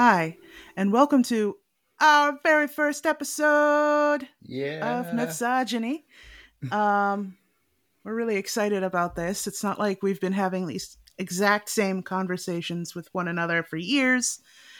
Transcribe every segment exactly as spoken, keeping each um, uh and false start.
Hi, and welcome to our very first episode of Yeah. Mythsogyny. Um, we're really excited about this. It's not like we've been having these exact same conversations with one another for years.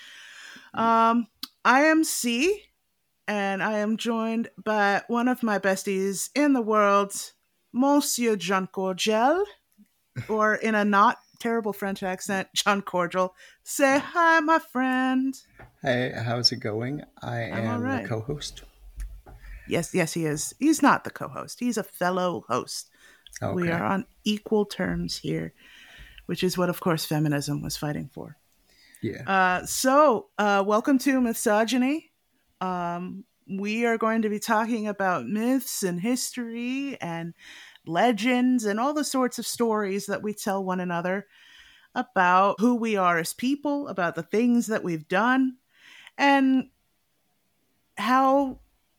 Um, I am C, and I am joined by one of my besties in the world, Monsieur John Cordial, or in a not terrible French accent, John Cordial. Say hi, my friend. Hey, how's it going? I I'm all am the right. co host. Yes, yes, he is. He's not the co host, he's a fellow host. We Okay. are on equal terms here, which is what, of course, feminism was fighting for. Yeah. Uh, so, uh, welcome to Misogyny. Um, we are going to be talking about myths and history and legends and all the sorts of stories that we tell one another about who we are as people, about the things that we've done, and how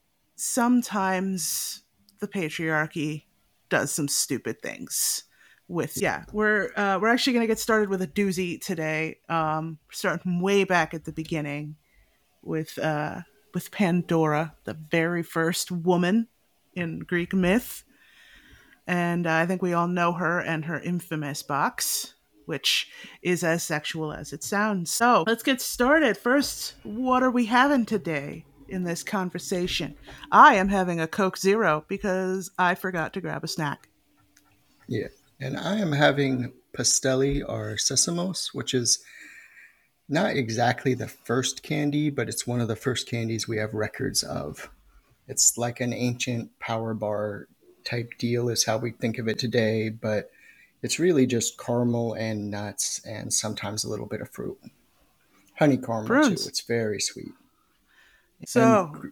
sometimes the patriarchy does some stupid things with yeah we're uh, we're actually going to get started with a doozy today, um starting way back at the beginning with uh with Pandora, the very first woman in Greek myth. And uh, I think we all know her and her infamous box, which is as sexual as it sounds. So let's get started. First, what are we having today in this conversation? I am having a Coke Zero because I forgot to grab a snack. Yeah. And I am having Pastelli or Sesamos, which is not exactly the first candy, but it's one of the first candies we have records of. It's like an ancient power bar type deal, is how we think of it today, but it's really just caramel and nuts and sometimes a little bit of fruit. Honey caramel, too. Prunes. It's very sweet. And So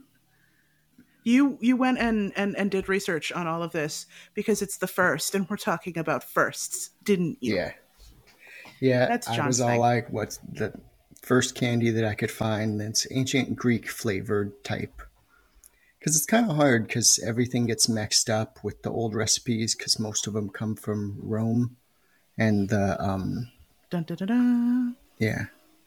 you you went and, and and did research on all of this because it's the first, and we're talking about firsts, didn't you? yeah, Yeah, That's I was John's all thing. like, what's the first candy that I could find that's ancient Greek flavored type? Because it's kind of hard because everything gets mixed up with the old recipes because most of them come from Rome and the, um, Dun, dun, dun, dun. yeah,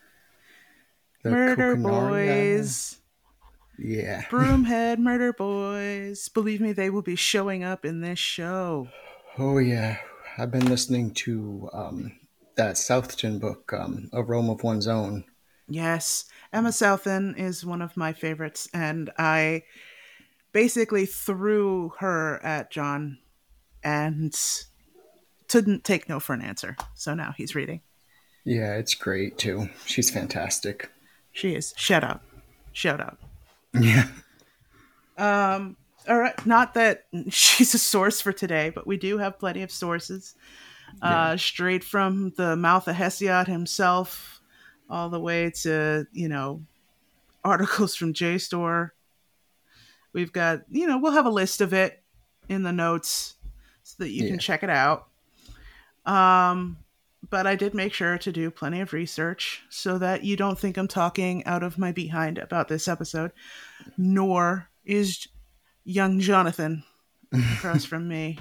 the Murder coconaria. boys. Yeah. Broomhead Murder Boys. Believe me, they will be showing up in this show. Oh, yeah. I've been listening to um, that Southton book, um, A Rome of One's Own. Yes, Emma Southen is one of my favorites, and I basically threw her at John and couldn't take no for an answer. So now he's reading. Yeah, it's great too. She's fantastic. She is. Shout out. Shout out. Yeah. Um, all right. Not that she's a source for today, but we do have plenty of sources. Yeah. Uh, straight from the mouth of Hesiod himself, all the way to, you know, articles from JSTOR. We've got, you know, we'll have a list of it in the notes so that you can Yeah. check it out. Um, but I did make sure to do plenty of research so that you don't think I'm talking out of my behind about this episode, nor is young Jonathan across from me.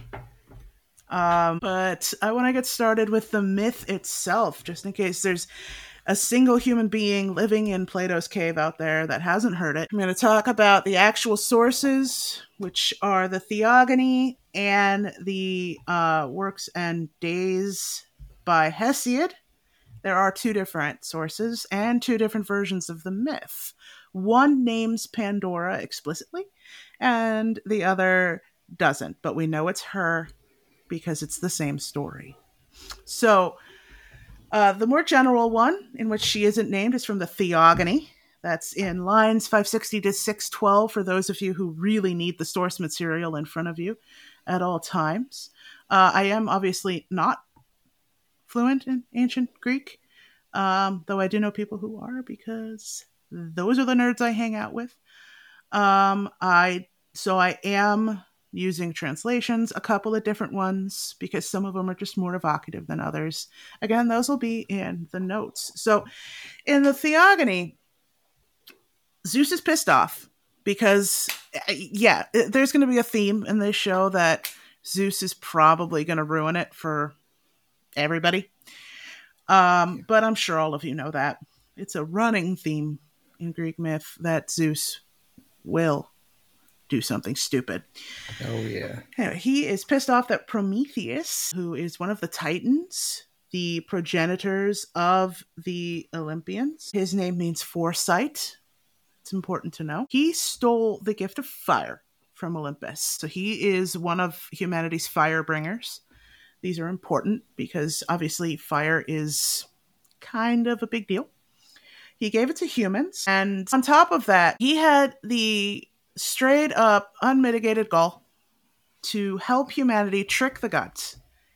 Um, but I want to get started with the myth itself, just in case there's a single human being living in Plato's cave out there that hasn't heard it. I'm going to talk about the actual sources, which are the Theogony and the uh, Works and Days by Hesiod. There are two different sources and two different versions of the myth. One names Pandora explicitly, and the other doesn't, but we know it's her because it's the same story. So, uh, the more general one, in which she isn't named, is from the Theogony. That's in lines five sixty to six twelve for those of you who really need the source material in front of you at all times. Uh, I am obviously not fluent in ancient Greek, um, though I do know people who are because those are the nerds I hang out with. Um, I so I am using translations, a couple of different ones, because some of them are just more evocative than others. Again, those will be in the notes. So in the Theogony, Zeus is pissed off because, yeah, there's going to be a theme in this show that Zeus is probably going to ruin it for everybody. Um, but I'm sure all of you know that. It's a running theme in Greek myth that Zeus will do something stupid. Oh, yeah. Anyway, he is pissed off that Prometheus, who is one of the Titans, the progenitors of the Olympians, his name means foresight. It's important to know. He stole the gift of fire from Olympus. So he is one of humanity's fire bringers. These are important because obviously fire is kind of a big deal. He gave it to humans. And on top of that, he had the straight up unmitigated gall to help humanity trick the gods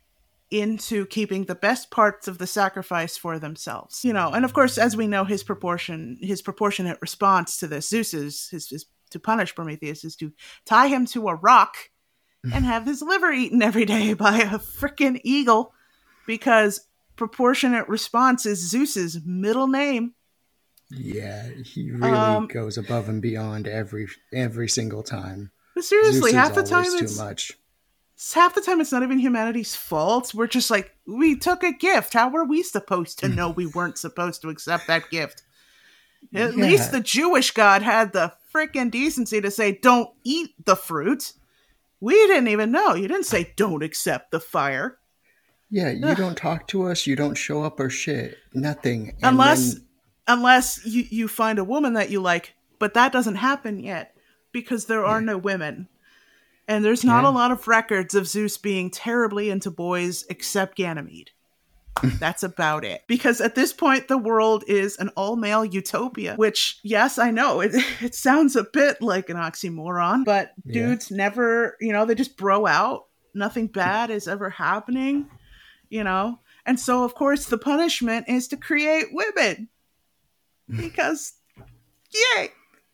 into keeping the best parts of the sacrifice for themselves. You know, and of course, as we know, his proportion, his proportionate response to this, Zeus's, his, his to punish Prometheus is to tie him to a rock and have his liver eaten every day by a freaking eagle, because proportionate response is Zeus's middle name. Yeah, he really um, goes above and beyond every every single time. But seriously, Zeus half the is time always it's too much. Half the time it's not even humanity's fault. We're just like, we took a gift. How were we supposed to know we weren't supposed to accept that gift? At Yeah. least the Jewish God had the freaking decency to say, don't eat the fruit. We didn't even know. You didn't say, don't accept the fire. Yeah, you Ugh. don't talk to us. You don't show up or shit. Nothing. And unless then... unless you, you find a woman that you like. But that doesn't happen yet because there are yeah. no women. And there's not yeah. a lot of records of Zeus being terribly into boys except Ganymede. That's about it. Because at this point, the world is an all-male utopia, which, yes, I know, it, it sounds a bit like an oxymoron, but yeah. dudes never, you know, they just bro out. Nothing bad is ever happening, you know? And so, of course, the punishment is to create women. Because, yay!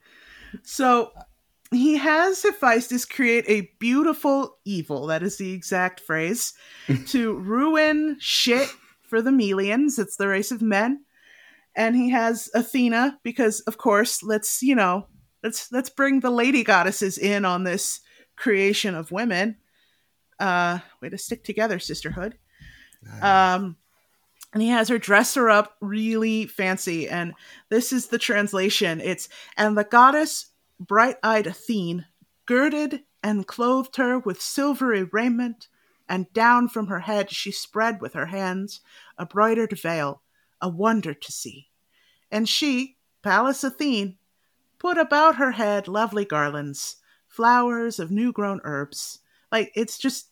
So... he has Hephaestus create a beautiful evil, that is the exact phrase, to ruin shit for the Melians. It's the race of men. And he has Athena, because, of course, let's, you know, let's let's bring the lady goddesses in on this creation of women. Uh, way to stick together, sisterhood. Nice. Um, and he has her dress her up really fancy. And this is the translation. It's, and the goddess... bright-eyed Athene girded and clothed her with silvery raiment, and down from her head she spread with her hands a broidered veil, a wonder to see. And she, Pallas Athene, put about her head lovely garlands, flowers of new-grown herbs. Like, it's just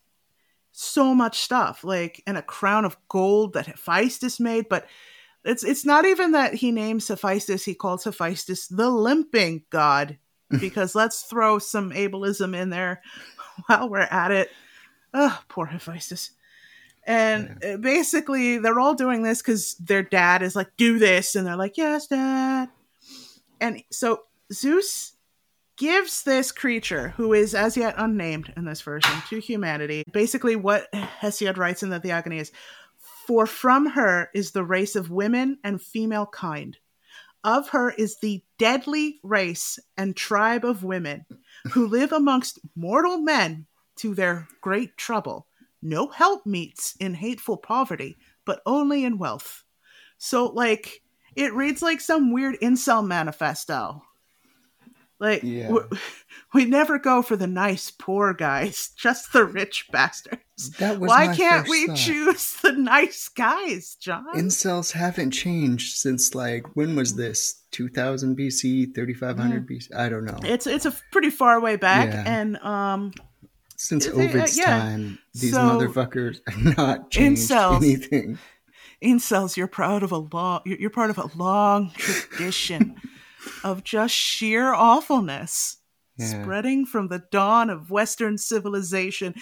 so much stuff. Like, and a crown of gold that Hephaestus made, but it's it's not even that he names Hephaestus, he calls Hephaestus the limping god. Because let's throw some ableism in there while we're at it. Oh, poor Hephaestus. And yeah. basically, they're all doing this because their dad is like, do this. And they're like, yes, dad. And so Zeus gives this creature, who is as yet unnamed in this version, to humanity. Basically, what Hesiod writes in the Theogony is, for from her is the race of women and female kind. Of her is the deadly race and tribe of women who live amongst mortal men to their great trouble. No helpmeets in hateful poverty, but only in wealth. So, like, it reads like some weird incel manifesto. Like, yeah. w- we never go for the nice poor guys, just the rich bastards. That was Why my can't first we thought. choose the nice guys, John? Incels haven't changed since, like, when was this? two thousand B C, thirty-five hundred mm. B C? I don't know. It's it's a pretty far way back, yeah. and um, since Ovid's uh, yeah. time, these so, motherfuckers have not changed incels, anything. Incels, you're proud of a long, you're part of a long tradition of just sheer awfulness, yeah. spreading from the dawn of Western civilization.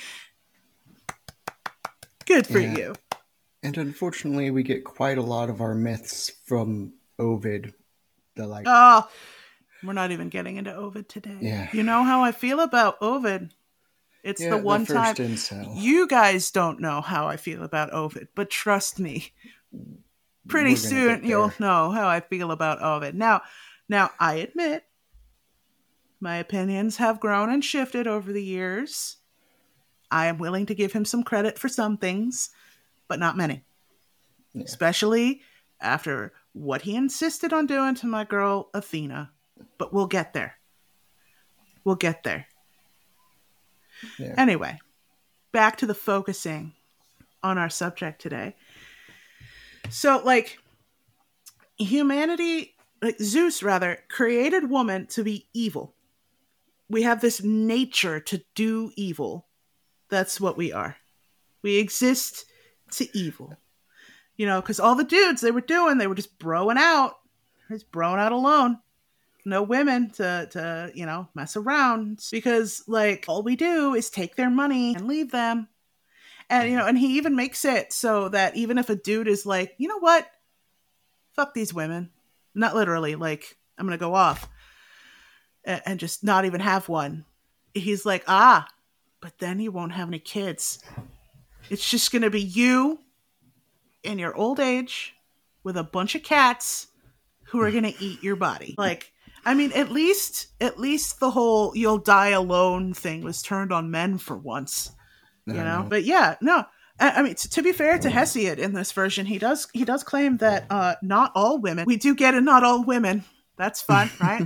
Good for yeah. you. And unfortunately, we get quite a lot of our myths from Ovid. The like, oh, we're not even getting into Ovid today. Yeah. You know how I feel about Ovid. It's yeah, the one the time incel. You guys don't know how I feel about Ovid, but trust me, pretty soon you'll know how I feel about Ovid. Now, now I admit my opinions have grown and shifted over the years. I am willing to give him some credit for some things, but not many. Yeah. Especially after what he insisted on doing to my girl Athena. But we'll get there. We'll get there. Yeah. Anyway, back to the focusing on our subject today. So, like, humanity, like Zeus rather, created woman to be evil. We have this nature to do evil. That's what we are. We exist to evil. You know, because all the dudes they were doing, they were just broing out. Just broing out alone. No women to, to, you know, mess around. Because, like, all we do is take their money and leave them. And, you know, and he even makes it so that even if a dude is like, you know what? Fuck these women. Not literally, like, I'm going to go off and, and just not even have one. He's like, ah, but then you won't have any kids. It's just going to be you in your old age with a bunch of cats who are going to eat your body. Like, I mean, at least, at least the whole you'll die alone thing was turned on men for once. You know? know, but yeah, no. I, I mean, to, to be fair to Hesiod in this version, he does he does claim that uh, not all women. We do get a not all women. That's fun, right?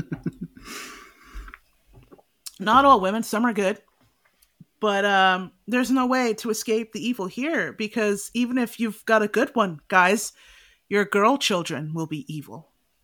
Not all women. Some are good, but um, there's no way to escape the evil here because even if you've got a good one, guys, your girl children will be evil.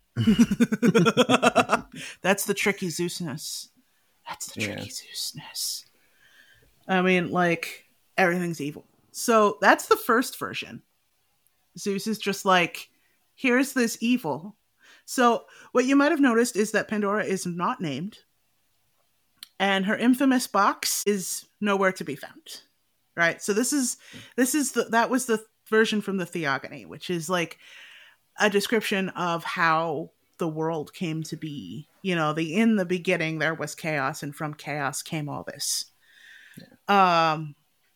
That's the tricky Zeusness. That's the tricky yeah. Zeusness. I mean, like, everything's evil. So that's the first version. Zeus is just like, here's this evil. So what you might have noticed is that Pandora is not named. And her infamous box is nowhere to be found. Right? So this is, this is the, that was the version from the Theogony, which is like a description of how the world came to be. You know, the in the beginning there was chaos, and from chaos came all this. Yeah. Um,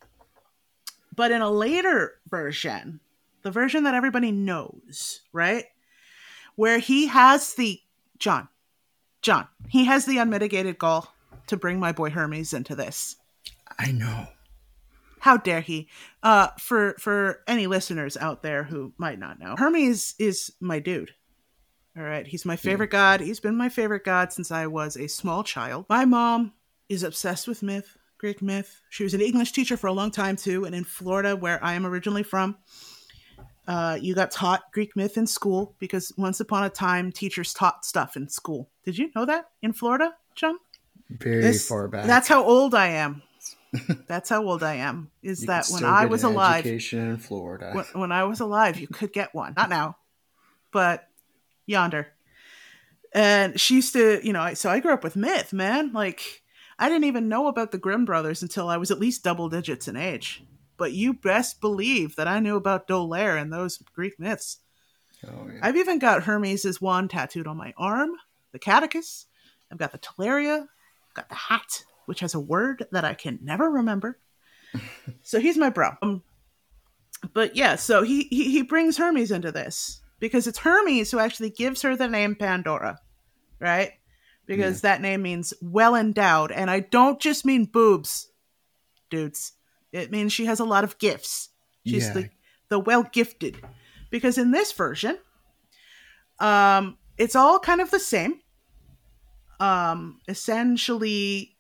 but in a later version, the version that everybody knows, right? Where he has the, John, John, he has the unmitigated gall to bring my boy Hermes into this. I know. How dare he? Uh, for, for any listeners out there who might not know, Hermes is my dude. All right. He's my favorite yeah. god. He's been my favorite god since I was a small child. My mom is obsessed with myth. Greek myth. She was an English teacher for a long time too, and in Florida, where I am originally from, uh, you got taught Greek myth in school because once upon a time, teachers taught stuff in school. Did you know that in Florida, John? Very this, far back. That's how old I am. That's how old I am. Is you that when I was alive? Education in Florida. When, when I was alive, you could get one. Not now, but yonder. And she used to, you know. So I grew up with myth, man. Like. I didn't even know about the Grimm brothers until I was at least double digits in age. But you best believe that I knew about Dolaire and those Greek myths. Oh, yeah. I've even got Hermes' wand tattooed on my arm, the Catechus. I've got the Teleria. I've got the hat, which has a word that I can never remember. So he's my bro. Um, but yeah, so he, he, he brings Hermes into this. Because it's Hermes who actually gives her the name Pandora. Right? Because yeah. that name means well endowed. And I don't just mean boobs, dudes. It means she has a lot of gifts. She's yeah. the, the well gifted. Because in this version, um, it's all kind of the same. Um, essentially,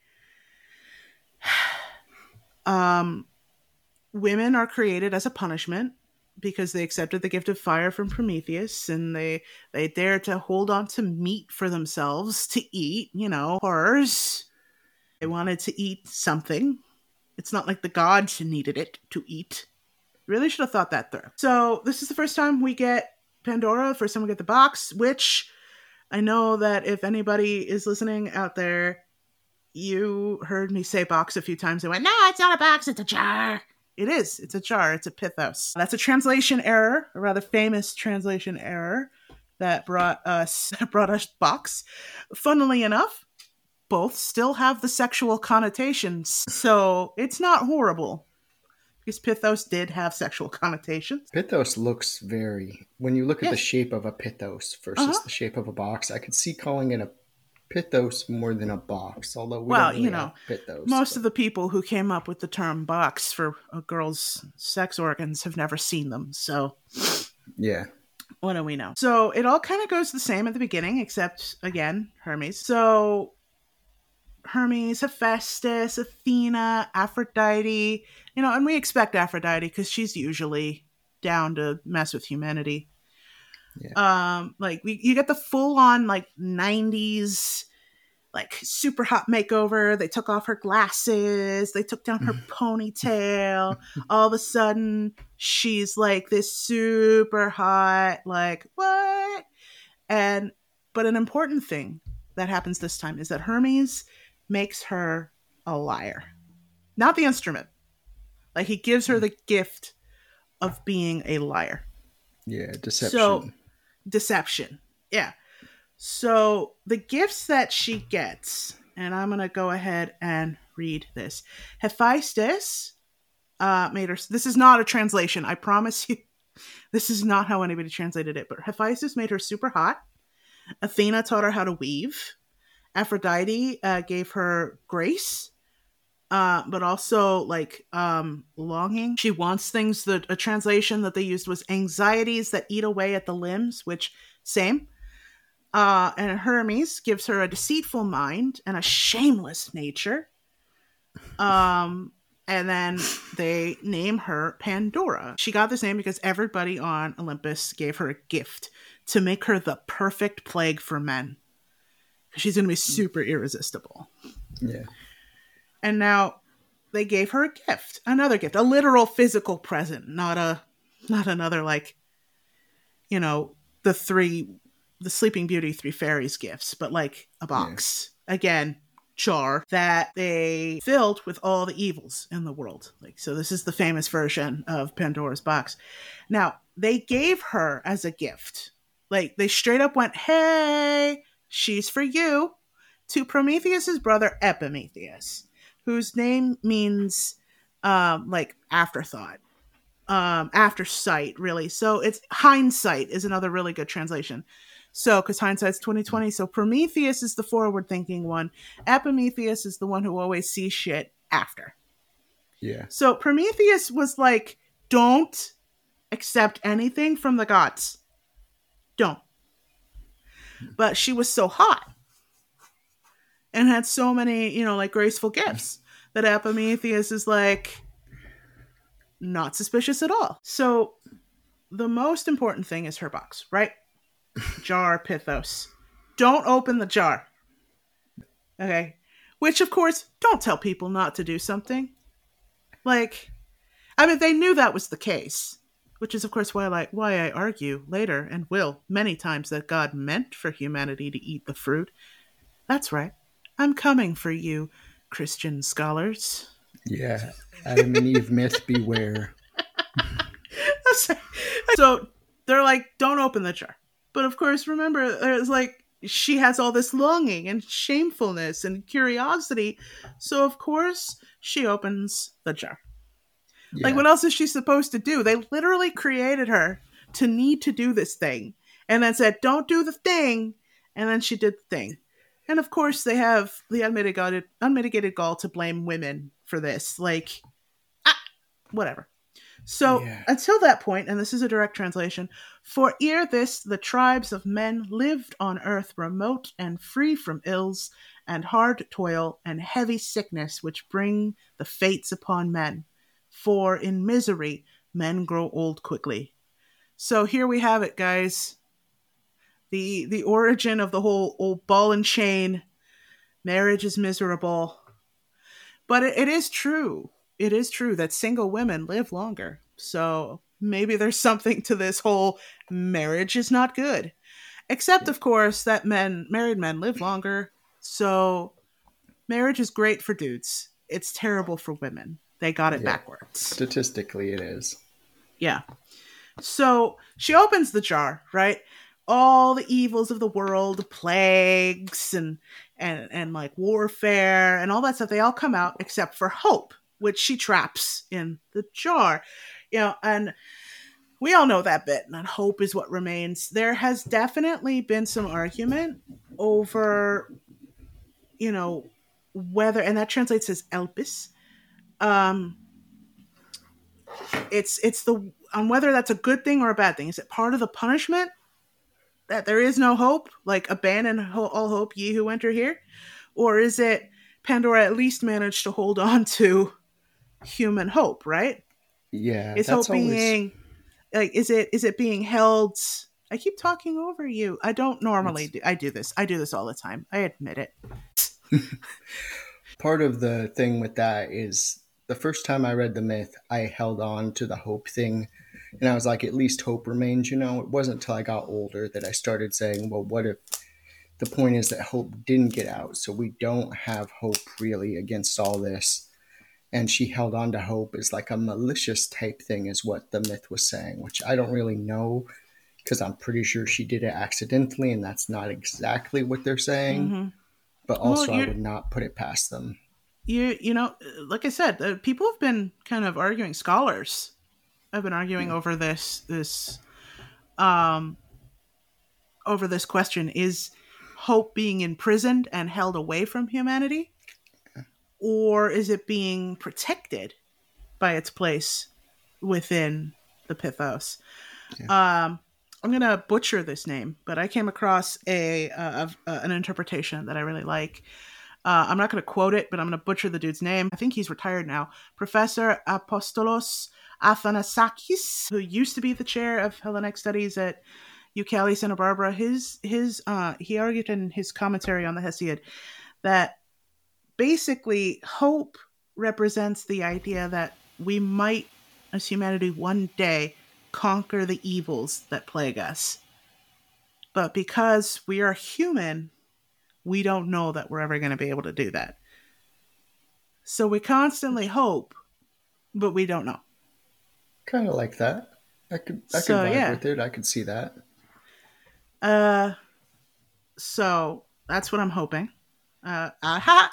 um, women are created as a punishment. Because they accepted the gift of fire from Prometheus and they they dared to hold on to meat for themselves to eat, you know, horrors. They wanted to eat something. It's not like the gods needed it to eat. Really should have thought that through. So this is the first time we get Pandora, first time we get the box, which I know that if anybody is listening out there, you heard me say box a few times and went, no, it's not a box, it's a jar. It is. It's a jar. It's a pithos. That's a translation error, a rather famous translation error that brought us brought us box. Funnily enough, both still have the sexual connotations, so it's not horrible. Because pithos did have sexual connotations. Pithos looks very... When you look at yes. the shape of a pithos versus uh-huh. the shape of a box, I could see calling it a pithos more than a box, although we well, don't really you know, have pithos. Most but. of the people who came up with the term box for a girl's sex organs have never seen them, so... Yeah. What do we know? So it all kind of goes the same at the beginning, except, again, Hermes. So Hermes, Hephaestus, Athena, Aphrodite, you know, and we expect Aphrodite because she's usually down to mess with humanity. Yeah. Um, like we, you get the full on like nineties, like super hot makeover. They took off her glasses. They took down her ponytail. All of a sudden, she's like this super hot, like what? And but an important thing that happens this time is that Hermes makes her a liar, not the instrument. Like he gives her the gift of being a liar. Yeah, deception. So deception. Yeah. So the gifts that she gets, and I'm going to go ahead and read this. Hephaestus uh, made her, this is not a translation, I promise you. This is not how anybody translated it, but Hephaestus made her super hot. Athena taught her how to weave. Aphrodite uh, gave her grace, uh, but also like um, longing. She wants things that a translation that they used was anxieties that eat away at the limbs, which same. Uh, and Hermes gives her a deceitful mind and a shameless nature. Um, and then they name her Pandora. She got this name because everybody on Olympus gave her a gift to make her the perfect plague for men. She's going to be super irresistible. Yeah. And now they gave her a gift, another gift, a literal physical present, not a, not another like, you know, the three, the Sleeping Beauty Three Fairies gifts, but like a box. Yeah. Again, jar that they filled with all the evils in the world. Like, so this is the famous version of Pandora's box. Now, they gave her as a gift. Like, they straight up went, hey, she's for you, to Prometheus's brother Epimetheus, whose name means um, like afterthought, um, after sight, really. So it's hindsight is another really good translation. So, because hindsight's twenty twenty, so Prometheus is the forward-thinking one. Epimetheus is the one who always sees shit after. Yeah. So Prometheus was like, don't accept anything from the gods. Don't. But she was so hot and had so many, you know, like graceful gifts that Epimetheus is like not suspicious at all. So the most important thing is her box, right? Jar Pythos. Don't open the jar. Okay. Which, of course, don't tell people not to do something. Like, I mean, they knew that was the case. Which is, of course, why I, like, why I argue later, and will, many times, that God meant for humanity to eat the fruit. That's right. I'm coming for you, Christian scholars. Yeah. Adam and Eve myth, beware. So, they're like, don't open the jar. But, of course, remember, there's like, she has all this longing and shamefulness and curiosity. So, of course, she opens the jar. Yeah. Like, what else is she supposed to do? They literally created her to need to do this thing and then said, don't do the thing. And then she did the thing. And of course, they have the unmitigated, unmitigated gall to blame women for this. Like, ah, whatever. So yeah. Until that point, and this is a direct translation, for ere this, the tribes of men lived on earth remote and free from ills and hard toil and heavy sickness, which bring the fates upon men. For in misery, men grow old quickly. So here we have it, guys. The the origin of the whole old ball and chain. Marriage is miserable. But it, it is true. It is true that single women live longer. So maybe there's something to this whole marriage is not good. Except, of course, that men, married men live longer. So marriage is great for dudes. It's terrible for women. They got it yeah. backwards. Statistically, it is. Yeah. So she opens the jar, right? All the evils of the world, plagues and, and, and like warfare and all that stuff, they all come out except for hope, which she traps in the jar. You know, and we all know that bit, and hope is what remains. There has definitely been some argument over, you know, whether, and that translates as Elpis. Um, it's it's the on whether that's a good thing or a bad thing. Is it part of the punishment that there is no hope, like abandon ho- all hope, ye who enter here? Or is it Pandora at least managed to hold on to human hope, right? Yeah, Is that's hope always being like is it is it being held? I keep talking over you. I don't normally it's do I do this. I do this all the time. I admit it. part of the thing with that is the first time I read the myth, I held on to the hope thing. And I was like, at least hope remains, you know. It wasn't until I got older that I started saying, well, what if the point is that hope didn't get out? So we don't have hope really against all this. And she held on to hope as like a malicious type thing, is what the myth was saying, which I don't really know because I'm pretty sure she did it accidentally, and that's not exactly what they're saying. Mm-hmm. But also, well, I would not put it past them. You, you know, like I said, uh, people have been kind of arguing. Scholars have been arguing yeah. over this, this, um, over this question: is hope being imprisoned and held away from humanity, yeah. or is it being protected by its place within the Pythos? Yeah. Um, I'm gonna butcher this name, but I came across a, uh, uh, an interpretation that I really like. Uh, I'm not going to quote it, but I'm going to butcher the dude's name. I think he's retired now. Professor Apostolos Athanasakis, who used to be the chair of Hellenic Studies at U C L A Santa Barbara. His his uh, he argued in his commentary on the Hesiod that basically hope represents the idea that we might, as humanity, one day conquer the evils that plague us. But because we are human, we don't know that we're ever going to be able to do that. So we constantly hope, but we don't know. Kind of like that. I could I so, could vibe yeah. with it. I could see that. Uh, so that's what I'm hoping. Uh, aha!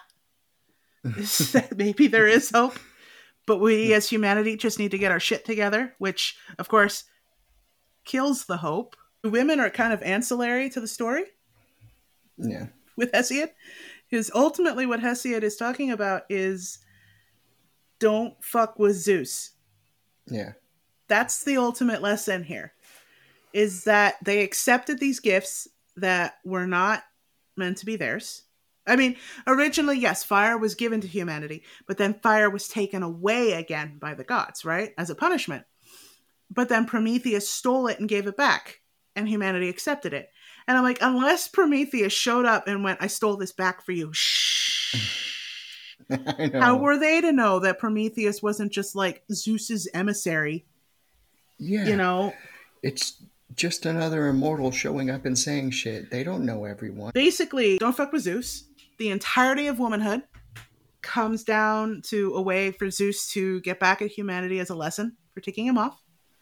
Maybe there is hope, but we as humanity just need to get our shit together, which, of course, kills the hope. Women are kind of ancillary to the story. Yeah. With Hesiod, because ultimately what Hesiod is talking about is don't fuck with Zeus. Yeah. That's the ultimate lesson here, is that they accepted these gifts that were not meant to be theirs. I mean, originally, yes, fire was given to humanity, but then fire was taken away again by the gods, right? As a punishment. But then Prometheus stole it and gave it back, and humanity accepted it. And I'm like, unless Prometheus showed up and went, I stole this back for you. Shh. I know. How were they to know that Prometheus wasn't just like Zeus's emissary? Yeah. You know? It's just another immortal showing up and saying shit. They don't know everyone. Basically, don't fuck with Zeus. The entirety of womanhood comes down to a way for Zeus to get back at humanity as a lesson for taking him off.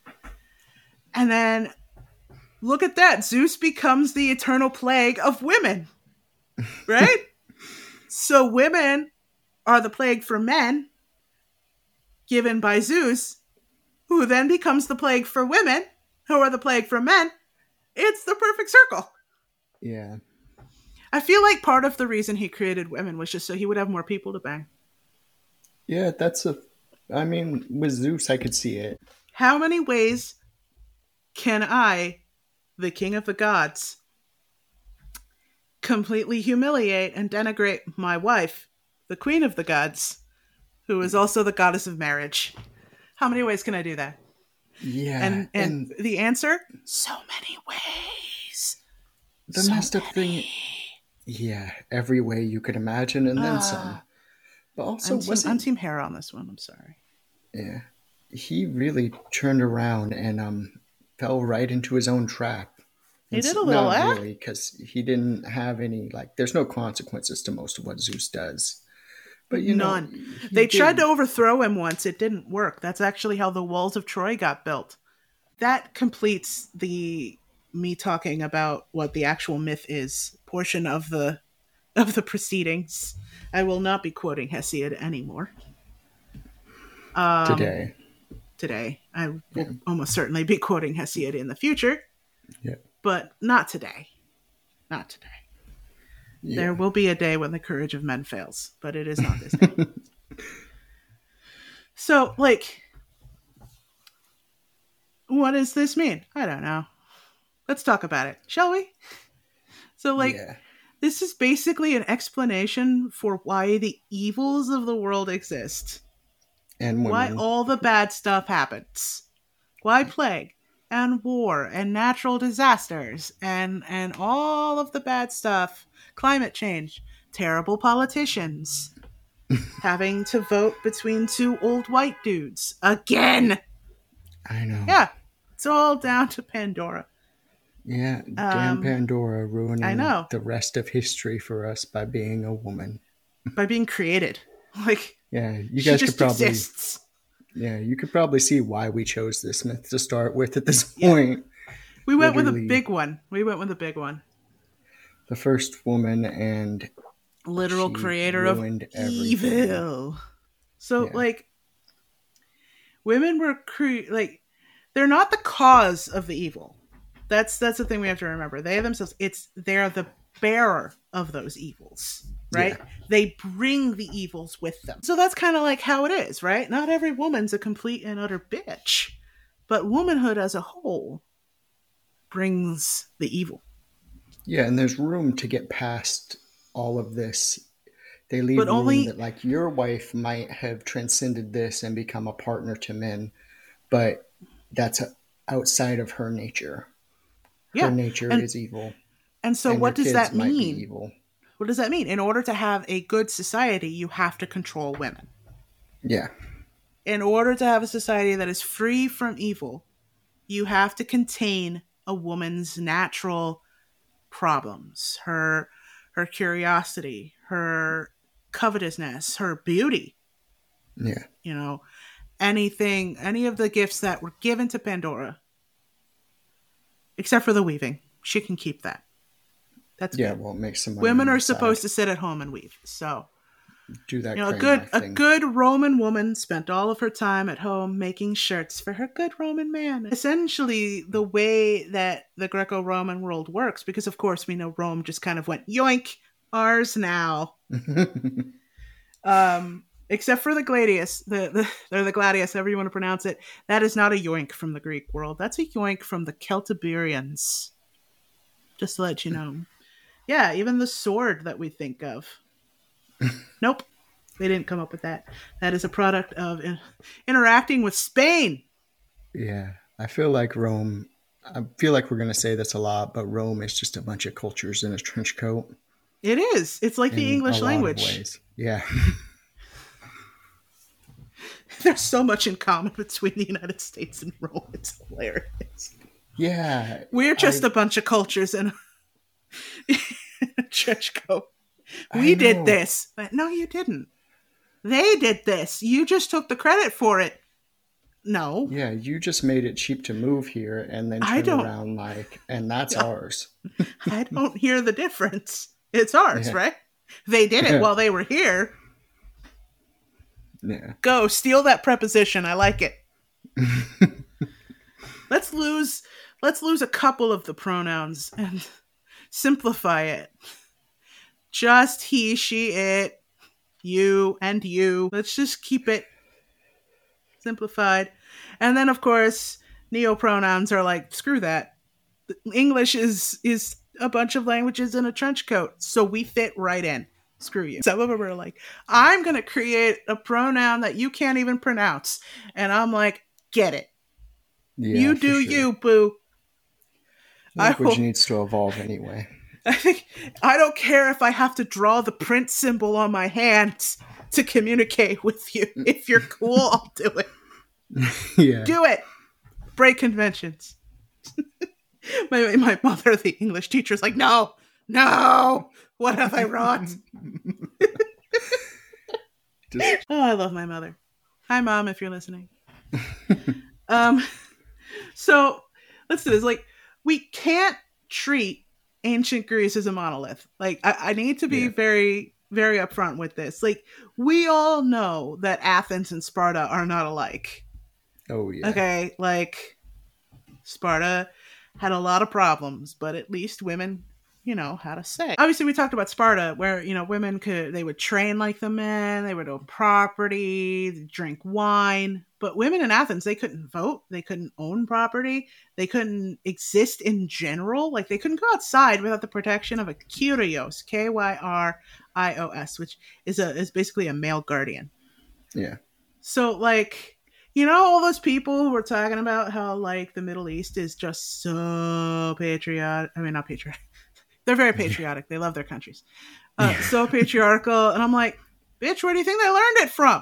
And then look at that. Zeus becomes the eternal plague of women. Right? So women are the plague for men given by Zeus, who then becomes the plague for women, who are the plague for men. It's the perfect circle. Yeah. I feel like part of the reason he created women was just so he would have more people to bang. Yeah, that's a... I mean, with Zeus, I could see it. How many ways can I, the king of the gods, completely humiliate and denigrate my wife, the queen of the gods, who is also the goddess of marriage? How many ways can I do that? Yeah. And and, and the answer? So many ways. The so messed up many. thing... Yeah, every way you could imagine and then uh, some. But also, I'm team, was it... I'm Team Hera on this one, I'm sorry. Yeah. He really turned around and um fell right into his own trap. He did a little, Not eh? really, because he didn't have any, like, there's no consequences to most of what Zeus does. But, you None. know... They did... tried to overthrow him once. It didn't work. That's actually how the walls of Troy got built. That completes the me talking about what the actual myth is portion of the of the proceedings. I will not be quoting Hesiod anymore. Um, today. Today. I will yeah. almost certainly be quoting Hesiod in the future. Yeah. But not today. Not today. Yeah. There will be a day when the courage of men fails, but it is not this day. So, like, what does this mean? I don't know. Let's talk about it, shall we? So, like, Yeah. this is basically an explanation for why the evils of the world exist. And Why women. all the bad stuff happens. Why plague and war and natural disasters and and all of the bad stuff. Climate change. Terrible politicians. Having to vote between two old white dudes. Again! I know. Yeah. It's all down to Pandora. Yeah, damn Um, Pandora ruining I know. the rest of history for us by being a woman. By being created. Like, Yeah, you she guys just could probably exists. Yeah, you could probably see why we chose this myth to start with at this Yeah. point. We went with a Literally. big one. We went with a big one. The first woman, and Literal she creator of ruined everything. evil. So, Yeah. like, women were cre- like, they're not the cause of the evil. That's that's the thing we have to remember. They themselves, it's they're the bearer of those evils, right? Yeah. They bring the evils with them. So that's kind of like how it is, right? Not every woman's a complete and utter bitch, but womanhood as a whole brings the evil. Yeah, and there's room to get past all of this. They leave But room only- that, like, your wife might have transcended this and become a partner to men, but that's outside of her nature. Her Yeah, nature and- is evil. And so and what your does kids that might be mean? evil. What does that mean? In order to have a good society, you have to control women. Yeah. In order to have a society that is free from evil, you have to contain a woman's natural problems, her her curiosity, her covetousness, her beauty, Yeah. you know, anything, any of the gifts that were given to Pandora, except for the weaving. She can keep that. That's Yeah, good. well, it makes some money Women on are the side. supposed to sit at home and weave. So, do that. you know, a crane good life a thing. good Roman woman spent all of her time at home making shirts for her good Roman man. Essentially, the way that the Greco-Roman world works, because of course we know Rome just kind of went yoink, ours now. Um, except for the gladius, the the or the gladius, however you want to pronounce it. That is not a yoink from the Greek world. That's a yoink from the Celtiberians. Just to let you know. Yeah, even the sword that we think of. Nope. They didn't come up with that. That is a product of in- interacting with Spain. Yeah, I feel like Rome. I feel like we're going to say this a lot, but Rome is just a bunch of cultures in a trench coat. It is. It's like the in English a lot of language. ways. Yeah. There's so much in common between the United States and Rome. It's hilarious. Yeah. We're just I- a bunch of cultures in a, in a trench coat. I We did know. this. But no, you didn't. They did this. You just took the credit for it. No. Yeah, you just made it cheap to move here and then I turn don't- around like, and that's ours. I don't hear the difference. It's ours, Yeah. right? They did it Yeah. while they were here. Yeah. Go, steal that preposition. I like it. let's lose let's lose a couple of the pronouns and simplify it. Just he, she, it, you, and you. Let's just keep it simplified. And then of course, neopronouns are like, screw that. English is is a bunch of languages in a trench coat, so we fit right in. Screw you. Some of them are like, I'm going to create a pronoun that you can't even pronounce. And I'm like, get it. Yeah, you for do sure. you, boo. I Language will- needs to evolve anyway. I think, I don't care if I have to draw the print symbol on my hands to communicate with you. If you're cool, I'll do it. Yeah. Do it. Break conventions. my, my mother, the English teacher, is like, no, no. What have I wrought? Just- Oh, I love my mother. Hi, Mom, if you're listening. um, so let's do this. Like, we can't treat ancient Greece as a monolith. Like, I, I need to be Yeah. very, very upfront with this. Like, we all know that Athens and Sparta are not alike. oh, yeah. Okay, like, Sparta had a lot of problems, but at least women you know, had a say. Obviously, we talked about Sparta, where, you know, women could, they would train like the men, they would own property, drink wine. But women in Athens, they couldn't vote, they couldn't own property, they couldn't exist in general. Like, they couldn't go outside without the protection of a kyrios, K Y R I O S, which is a is basically a male guardian. Yeah. So, like, you know, all those people who were talking about how, like, the Middle East is just so patriotic. I mean, not patriotic. They're very patriotic. They love their countries. Uh, Yeah. So patriarchal. And I'm like, bitch, where do you think they learned it from?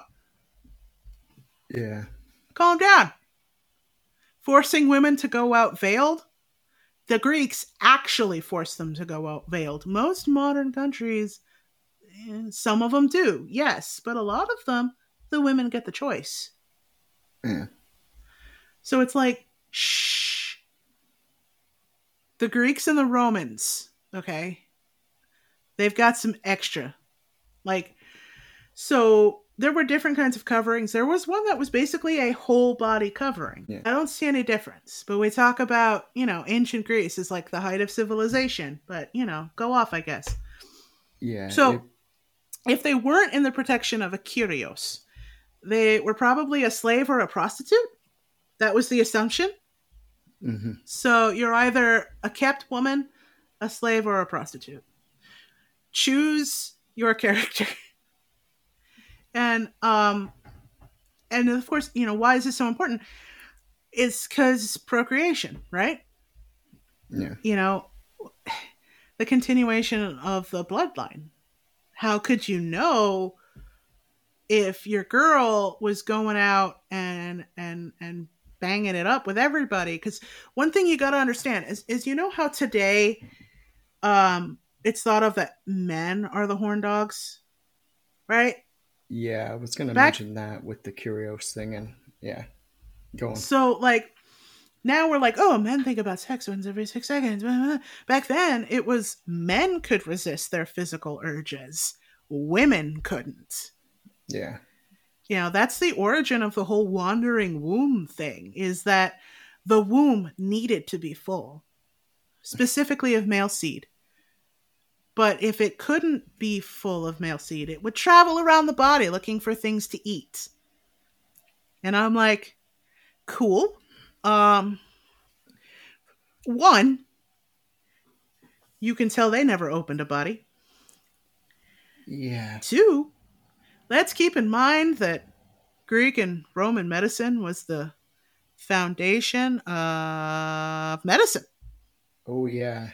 Yeah. Calm down. Forcing women to go out veiled? The Greeks actually forced them to go out veiled. Most modern countries, eh, some of them do, yes. But a lot of them, the women get the choice. Yeah. So it's like, shh. The Greeks and the Romans, okay, they've got some extra. Like, so there were different kinds of coverings. There was one that was basically a whole body covering. Yeah. I don't see any difference. But we talk about, you know, ancient Greece is like the height of civilization. But, you know, go off, I guess. Yeah. So it- if they weren't in the protection of a kyrios, they were probably a slave or a prostitute. That was the assumption. mhm. So you're either a kept woman, a slave, or a prostitute. Choose your character. And um and of course, you know, why is this so important? It's because procreation, right? Yeah. You know, the continuation of the bloodline. How could you know if your girl was going out and and and banging it up with everybody? Because one thing you got to understand is is you know how today um it's thought of that men are the horn dogs, right? Yeah. I was going to Back mention that with the Curios thing. And yeah, go on. so like now we're like, oh, men think about sex once every six seconds. Back then, it was men could resist their physical urges. Women couldn't. Yeah. You know, that's the origin of the whole wandering womb thing, is that the womb needed to be full, specifically of male seed. But if it couldn't be full of male seed, it would travel around the body looking for things to eat. And I'm like, cool. Um, one, you can tell they never opened a body. Yeah. Two, let's keep in mind that Greek and Roman medicine was the foundation of medicine. Oh, yeah.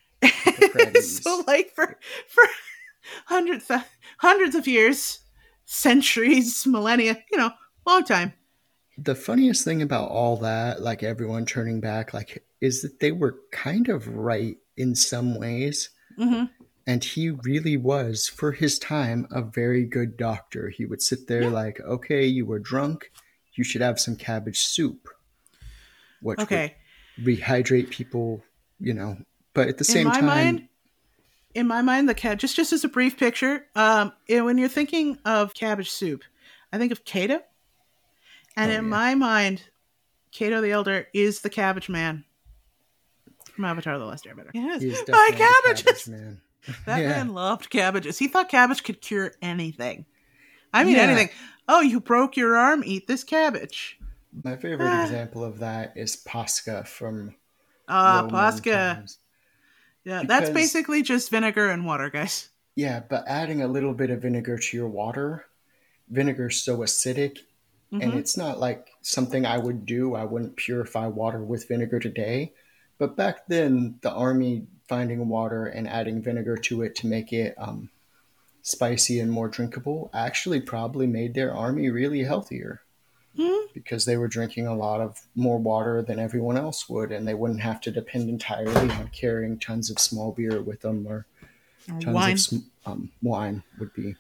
So, like, for for hundreds hundreds of years, centuries, millennia, you know, long time. The funniest thing about all that, like everyone turning back, like, is that they were kind of right in some ways. Mm-hmm. And he really was, for his time, a very good doctor. He would sit there Yeah. like, okay, you were drunk. You should have some cabbage soup. Which Okay. would rehydrate people, you know. But at the In same my time, mind, in my mind, the cat just just as a brief picture, um, you know, when you're thinking of cabbage soup, I think of Cato, and Oh, in yeah. my mind, Cato the Elder is the cabbage man from Avatar: The Last Airbender. Yes, he's my definitely the cabbage cabbages. man. That Yeah. man loved cabbages. He thought cabbage could cure anything. I mean, Yeah. anything. Oh, you broke your arm? Eat this cabbage. My favorite Ah. example of that is Pascha from Ah, Roman Pascha. times. Yeah, that's Because- basically just vinegar and water, guys. Yeah, but adding a little bit of vinegar to your water, vinegar's so acidic, and Mhm. it's not like something I would do. I wouldn't purify water with vinegar today. But back then, the army finding water and adding vinegar to it to make it um, spicy and more drinkable actually probably made their army really healthier. Mhm. Because they were drinking a lot of more water than everyone else would, and they wouldn't have to depend entirely on carrying tons of small beer with them, or Or tons wine. of sm- um, wine would be.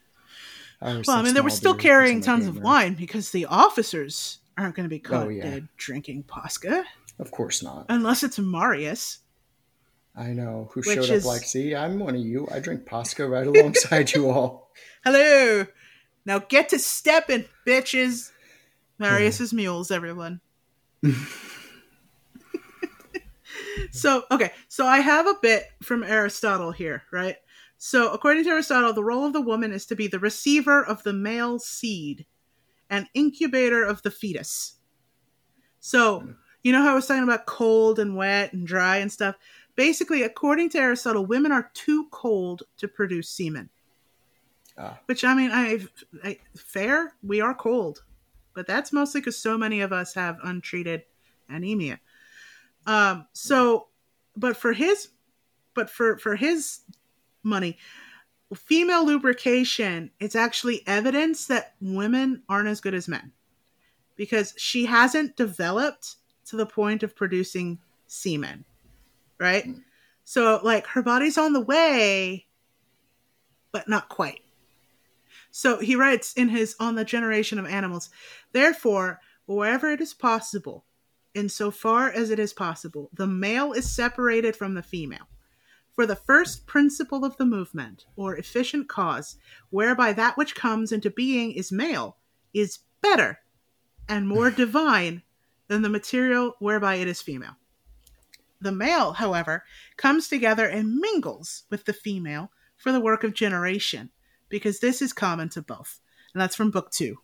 I Well, I mean, they were still carrying tons of wine. wine because the officers aren't going to be caught Oh, yeah. dead drinking Pascha Of course not. unless it's Marius. I know. Who Which showed is- up like, see, I'm one of you. I drink Pascha right alongside you all. Hello. Now get to stepping, bitches. Marius's mules, everyone. So, okay. So I have a bit from Aristotle here, right? So according to Aristotle, the role of the woman is to be the receiver of the male seed and incubator of the fetus. So, you know how I was talking about cold and wet and dry and stuff? Basically, according to Aristotle, women are too cold to produce semen. Ah. Which, I mean, I, I fair, we are cold. But that's mostly because so many of us have untreated anemia. Um, so, but for his, but for, for his money, female lubrication, it's actually evidence that women aren't as good as men. Because she hasn't developed to the point of producing semen, right? Mm. So, like, her body's on the way, but not quite. So he writes in his On the Generation of Animals, therefore, wherever it is possible, insofar as it is possible, the male is separated from the female. For the first principle of the movement, or efficient cause, whereby that which comes into being is male, is better and more divine than the material whereby it is female. The male, however, comes together and mingles with the female for the work of generation, because this is common to both. And that's from book two.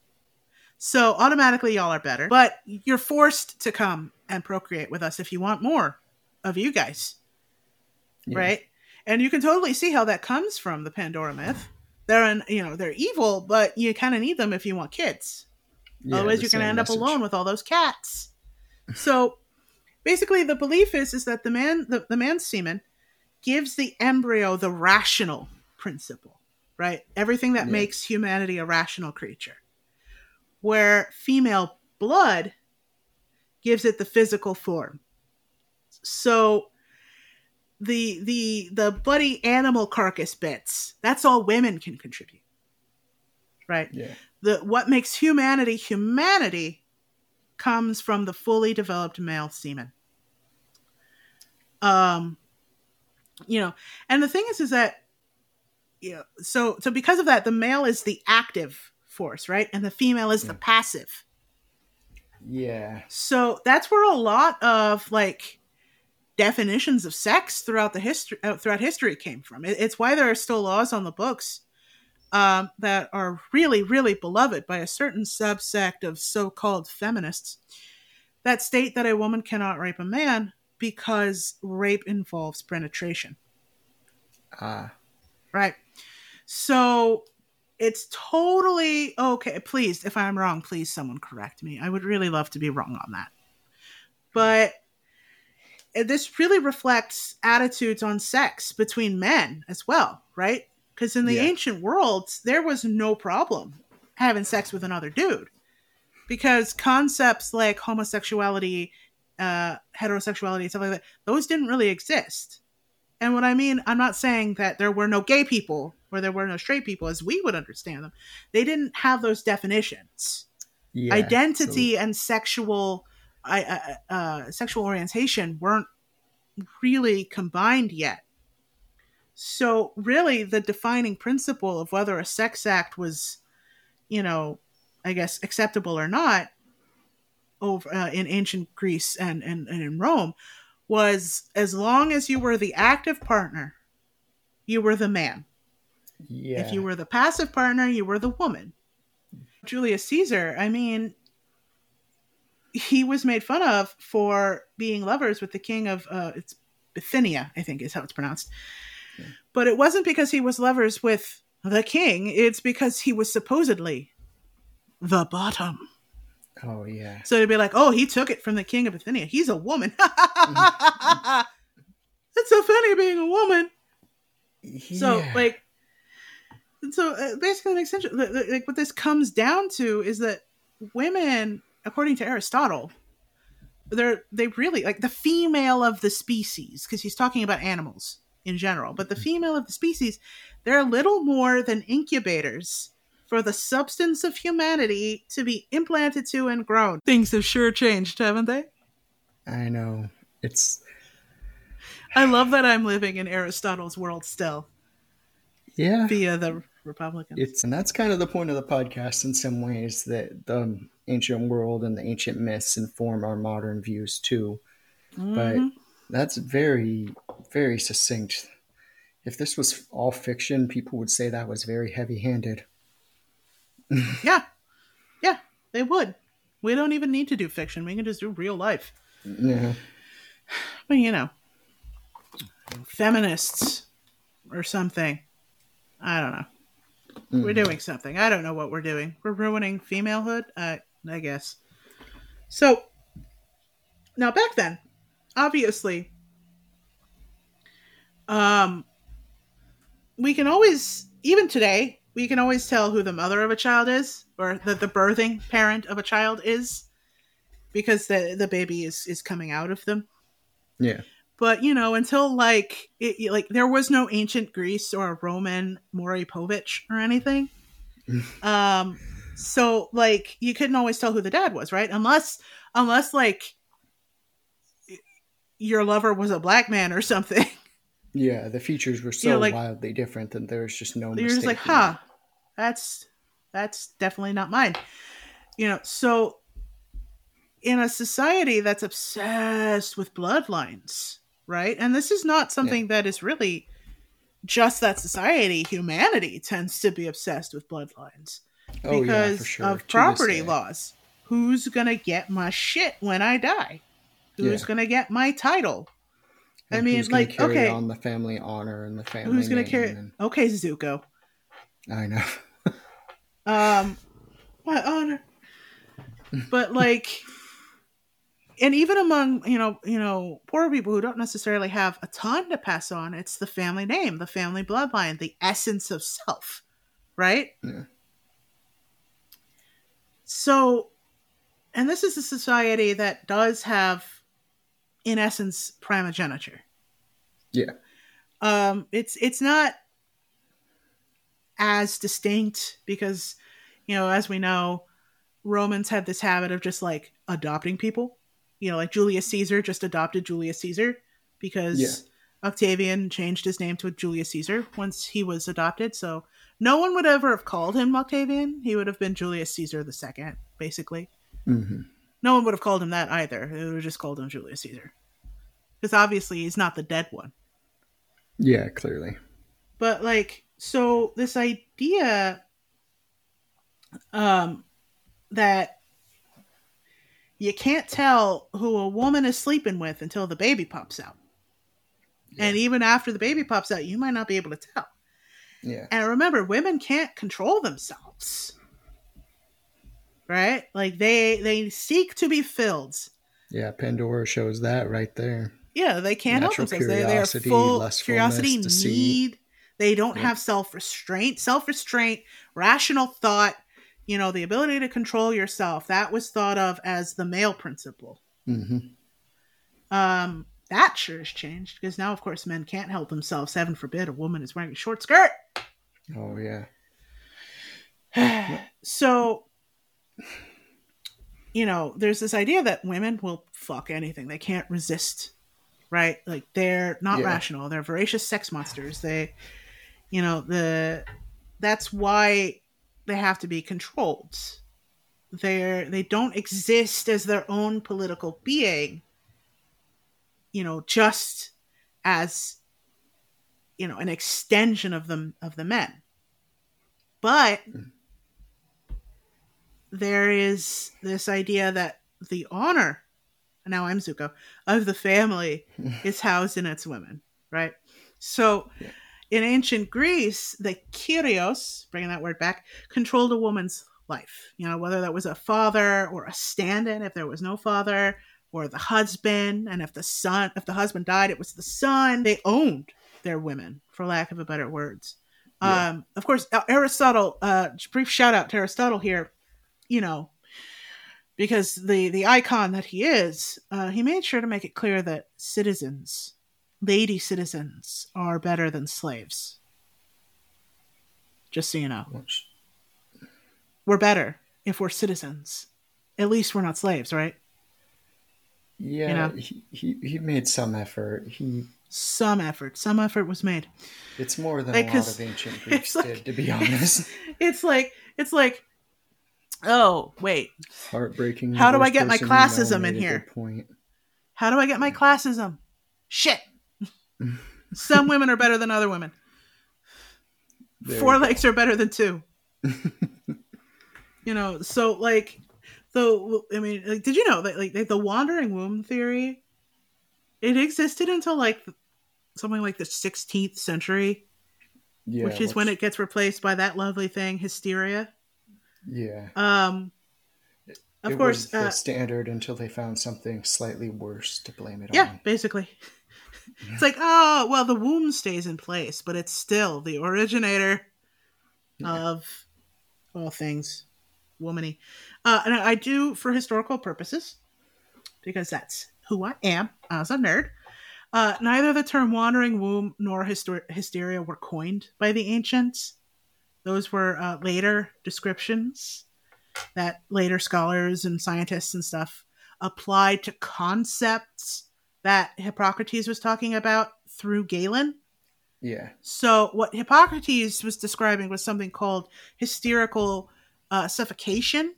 So automatically y'all are better, but you're forced to come and procreate with us if you want more of you guys. Yeah. Right? And you can totally see how that comes from the Pandora myth. They're, in, you know, they're evil, but you kind of need them if you want kids. Yeah, otherwise, you're going to end message. up alone with all those cats. So, basically, the belief is is that the man, the, the man's semen, gives the embryo the rational principle, right? Everything that yeah. makes humanity a rational creature. Where female blood gives it the physical form. So, the the the bloody animal carcass bits, that's all women can contribute, right? Yeah. The, what makes humanity humanity comes from the fully developed male semen. Um, you know, and the thing is, is that, you know, so, so because of that, the male is the active force, right? And the female is yeah. the passive. Yeah. So that's where a lot of like definitions of sex throughout the history, uh, throughout history came from. It, it's why there are still laws on the books Um, that are really, really beloved by a certain subsect of so-called feminists that state that a woman cannot rape a man because rape involves penetration. Ah. Right. So it's totally okay. Please, if I'm wrong, please someone correct me. I would really love to be wrong on that. But this really reflects attitudes on sex between men as well, right? Because in the yeah. ancient world, there was no problem having sex with another dude. Because concepts like homosexuality, uh, heterosexuality, stuff like that, those didn't really exist. And what I mean, I'm not saying that there were no gay people or there were no straight people as we would understand them. They didn't have those definitions. Yeah, Identity so... and sexual, uh, uh, sexual orientation weren't really combined yet. So really the defining principle of whether a sex act was, you know, I guess acceptable or not over uh, in ancient Greece and, and, and in Rome was as long as you were the active partner, you were the man. Yeah. If you were the passive partner, you were the woman. Julius Caesar, I mean, he was made fun of for being lovers with the king of, uh, it's Bithynia, I think is how it's pronounced. Yeah. But it wasn't because he was lovers with the king. It's because he was supposedly the bottom. Oh, yeah. So to be like, oh, he took it from the king of Bithynia. He's a woman. mm-hmm. It's so funny being a woman. Yeah. So, like, so uh, basically, an extension, like, what this comes down to is that women, according to Aristotle, they're, they really, like, the female of the species, because he's talking about animals in general, but the female of the species, they're little more than incubators for the substance of humanity to be implanted to and grown. Things have sure changed, haven't they? I know. It's... I love that I'm living in Aristotle's world still. Yeah. Via the Republicans. It's, and that's kind of the point of the podcast in some ways, that the ancient world and the ancient myths inform our modern views too. Mm-hmm. But That's very, very succinct. If this was all fiction, people would say that was very heavy-handed. Yeah. Yeah, they would. We don't even need to do fiction. We can just do real life. Yeah. But, you know, feminists or something. I don't know. Mm. We're doing something. I don't know what we're doing. We're ruining femalehood, uh, I guess. So, now back then, obviously, um, we can always, even today, we can always tell who the mother of a child is, or the, the birthing parent of a child is, because the, the baby is, is coming out of them. Yeah. But, you know, until, like, it, like there was no ancient Greece or Roman Maury Povich or anything. um, so, like, you couldn't always tell who the dad was, right? Unless, unless, like, your lover was a black man or something. Yeah, the features were so you know, like, wildly different that there was just no mistake. You're just like, huh, that's, that's definitely not mine. You know, so in a society that's obsessed with bloodlines, right? And this is not something yeah. that is really just that society. Humanity tends to be obsessed with bloodlines oh, because yeah, for sure. of to property laws. Who's going to get my shit when I die? Who's yeah. going to get my title? And I mean, who's like, carry okay. on the family honor and the family Who's going to carry? And... Okay, Zuko. I know. um, my honor. But, like... And even among, you know, you know, poor people who don't necessarily have a ton to pass on, it's the family name, the family bloodline, the essence of self, right? Yeah. So, and this is a society that does have, in essence, primogeniture. Yeah. Um, it's it's not as distinct because, you know, as we know, Romans had this habit of just like adopting people. You know, like Julius Caesar just adopted Julius Caesar because yeah. Octavian changed his name to Julius Caesar once he was adopted. So no one would ever have called him Octavian. He would have been Julius Caesar the second, basically. Mm-hmm. No one would have called him that either. They would have just called him Julius Caesar. Because obviously he's not the dead one. Yeah, clearly. But, like, so this idea um, that you can't tell who a woman is sleeping with until the baby pops out. Yeah. And even after the baby pops out, you might not be able to tell. Yeah. And remember, women can't control themselves. Right? Like, they they seek to be filled. Yeah, Pandora shows that right there. Yeah, they can't Natural help themselves. They, they are full curiosity, deceit. need. They don't yeah. have self-restraint. Self-restraint, rational thought, you know, the ability to control yourself. That was thought of as the male principle. Mm-hmm. Um, that sure has changed because now, of course, men can't help themselves. Heaven forbid a woman is wearing a short skirt. Oh, yeah. So, you know, there's this idea that women will fuck anything. They can't resist, right? Like, they're not yeah. rational. They're voracious sex monsters. They, you know, the that's why they have to be controlled. They're, they don't exist as their own political being, you know, just as, you know, an extension of them, of the men. But there is this idea that the honor, now I'm Zuko, of the family is housed in its women, right? So yeah. in ancient Greece, the Kyrios, bringing that word back, controlled a woman's life. You know, whether that was a father or a stand-in, if there was no father, or the husband, and if the son, if the husband died, it was the son. They owned their women, for lack of a better words. Yeah. Um, of course, Aristotle, uh, brief shout out to Aristotle here, you know, because the, the icon that he is, uh, he made sure to make it clear that citizens, lady citizens, are better than slaves. Just so you know. We're better if we're citizens. At least we're not slaves, right? Yeah, you know? he, he, he made some effort. He Some effort. Some effort was made. It's more than like, a lot of ancient Greeks like, did, to be honest. It's like, it's like, oh, wait. Heartbreaking. How do I get my classism in here? Point. How do I get my classism? Shit. Some women are better than other women. There Four you go. legs are better than two. You know, so like, the I mean, like, did you know that like the wandering womb theory, it existed until like something like the sixteenth century, Yeah, which is when it gets replaced by that lovely thing, hysteria. Yeah. Um, of it course, was the uh, standard until they found something slightly worse to blame it yeah, on. basically. It's like, oh, well, the womb stays in place, but it's still the originator Yeah. of all things womany. Uh, and I do, for historical purposes, because that's who I am as a nerd, uh, neither the term wandering womb nor hyster- hysteria were coined by the ancients. Those were uh, later descriptions that later scholars and scientists and stuff applied to concepts that Hippocrates was talking about through Galen. Yeah. So what Hippocrates was describing was something called hysterical uh, suffocation.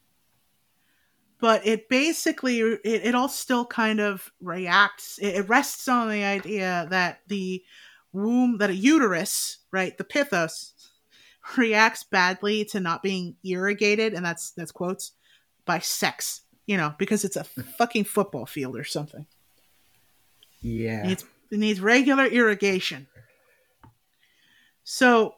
But it basically, it, it all still kind of reacts, it, it rests on the idea that the womb, that a uterus, right, the pithos, reacts badly to not being irrigated, and that's that's quotes, by sex, you know, because it's a fucking football field or something. Yeah. It needs, it needs regular irrigation. So,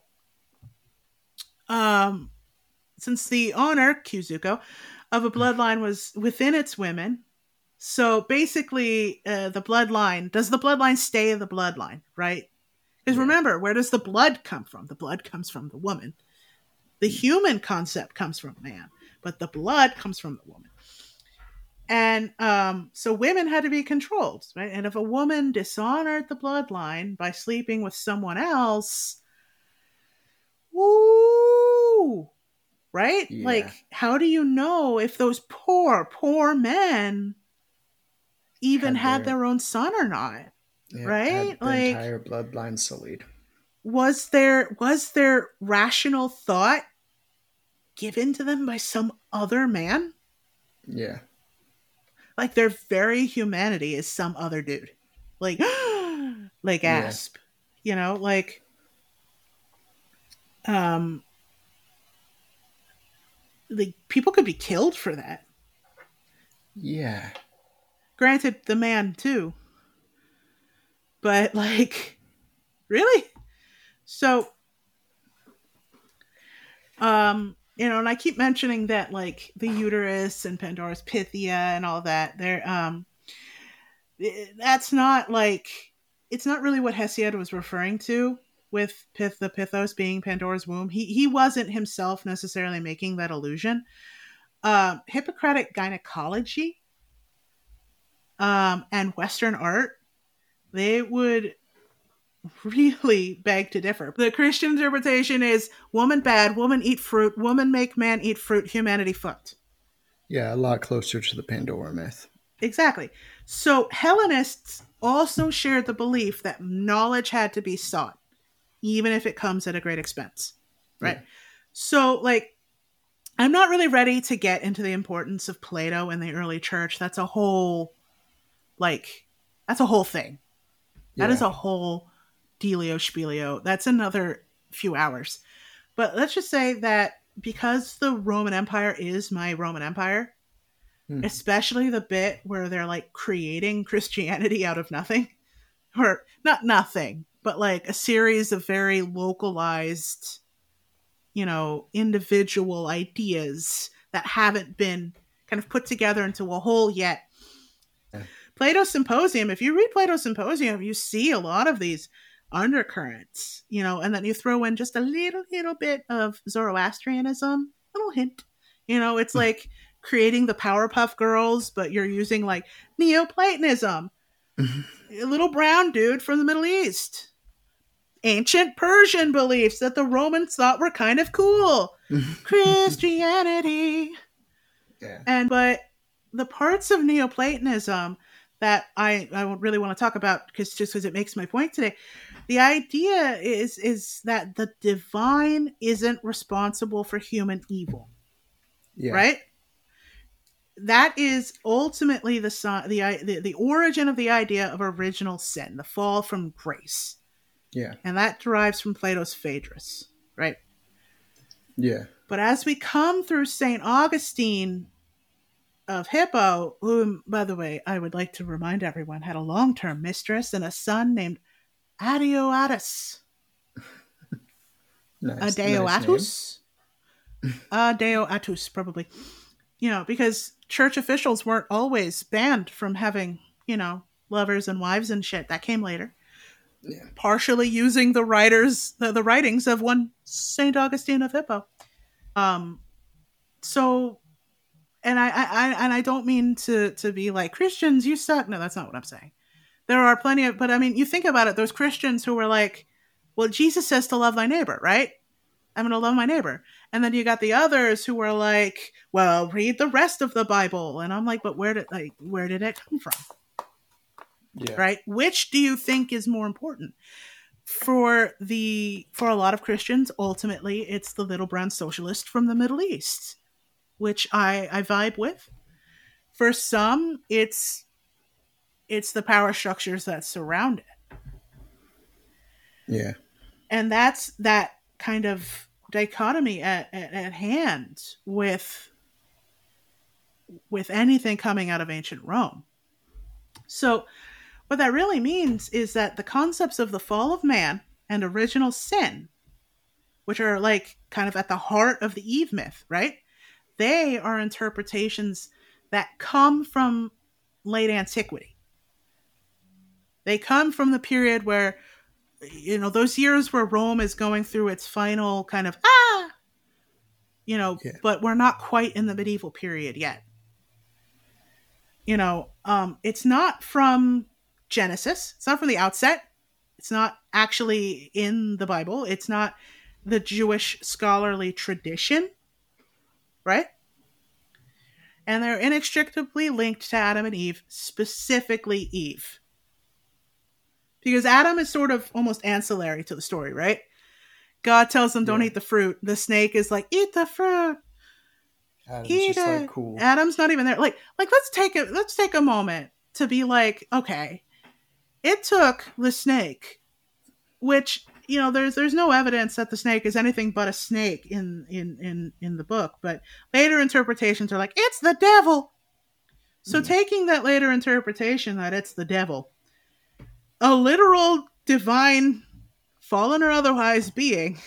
um, since the honor, Kyuzuko, of a bloodline was within its women, so basically uh, the bloodline, does the bloodline stay in the bloodline, right? Because Yeah. remember, where does the blood come from? The blood comes from the woman. The human concept comes from man, but the blood comes from the woman. And um, so women had to be controlled, right? And if a woman dishonored the bloodline by sleeping with someone else, woo, right? Yeah. Like, how do you know if those poor, poor men even had, Had their, their- own son or not? Yeah, right? had the Like, entire bloodline sullied. was there was there rational thought given to them by some other man? Yeah. Like, their very humanity is some other dude. Like, like Yeah. Asp. You know, like, um, like, people could be killed for that. Yeah. Granted, the man too. But, like, really? So, um, you know, and I keep mentioning that, like, the uterus and Pandora's Pythia and all that, they're, um, that's not, like, it's not really what Hesiod was referring to with Pith, the Pythos being Pandora's womb. He, he wasn't himself necessarily making that allusion. Um, Hippocratic gynecology um, and Western art, they would really beg to differ. The Christian interpretation is woman bad, woman eat fruit, woman make man eat fruit, humanity fucked. Yeah, a lot closer to the Pandora myth. Exactly. So Hellenists also shared the belief that knowledge had to be sought, even if it comes at a great expense. Right? Yeah. So, like, I'm not really ready to get into the importance of Plato in the early church. That's a whole, like, that's a whole thing. That Yeah. is a whole dealio spielio. That's another few hours. But let's just say that because the Roman Empire is my Roman Empire, Hmm. especially the bit where they're, like, creating Christianity out of nothing, or not nothing, but, like, a series of very localized, you know, individual ideas that haven't been kind of put together into a whole yet. Yeah. Plato's Symposium, if you read Plato's Symposium, you see a lot of these undercurrents, you know, and then you throw in just a little, little bit of Zoroastrianism, little hint. You know, it's like creating the Powerpuff Girls, but you're using, like, Neoplatonism. A little brown dude from the Middle East. Ancient Persian beliefs that the Romans thought were kind of cool. Christianity. Yeah. And but the parts of Neoplatonism that I, I really want to talk about, because just because it makes my point today, the idea is is that the divine isn't responsible for human evil. Yeah. Right? that is ultimately the, the the the origin of the idea of original sin, the fall from grace. Yeah. And that derives from Plato's Phaedrus, right? Yeah. But as we come through Saint Augustine of Hippo, whom, by the way, I would like to remind everyone, had a long-term mistress and a son named Adeodatus. Nice, Adeodatus? nice Adeodatus, probably. You know, because church officials weren't always banned from having, you know, lovers and wives and shit. That came later. Yeah. Partially using the writers, the, the writings of one Saint Augustine of Hippo. Um, so, and I, I, and I don't mean to, to be like, Christians, you suck. No, that's not what I'm saying. There are plenty of, but I mean, you think about it, those Christians who were like, well, Jesus says to love thy neighbor, right? I'm going to love my neighbor. And then you got the others who were like, well, read the rest of the Bible. And I'm like, but where did, like, where did it come from? Yeah. Right? Which do you think is more important? For the for a lot of Christians, ultimately, it's the little brown socialist from the Middle East, which I, I vibe with. For some, it's it's the power structures that surround it. Yeah. And that's that kind of dichotomy at, at, at hand with with anything coming out of ancient Rome. So what that really means is that the concepts of the fall of man and original sin, which are like kind of at the heart of the Eve myth, right? They are interpretations that come from late antiquity. They come from the period where, you know, those years where Rome is going through its final kind of, ah, you know, yeah. But we're not quite in the medieval period yet. You know, um, it's not from Genesis. It's not from the outset. It's not actually in the Bible. It's not the Jewish scholarly tradition, right? And they're inextricably linked to Adam and Eve, specifically Eve. Because Adam is sort of almost ancillary to the story, right? God tells them, don't yeah. eat the fruit. The snake is like, eat the fruit. Adam's eat just it. Like, cool. Adam's not even there. Like, like let's take it. Let's take a moment to be like, okay, it took the snake, which, you know, there's there's no evidence that the snake is anything but a snake in in in, in the book, but later interpretations are like, it's the devil. So mm. taking that later interpretation that it's the devil, a literal divine, fallen or otherwise being,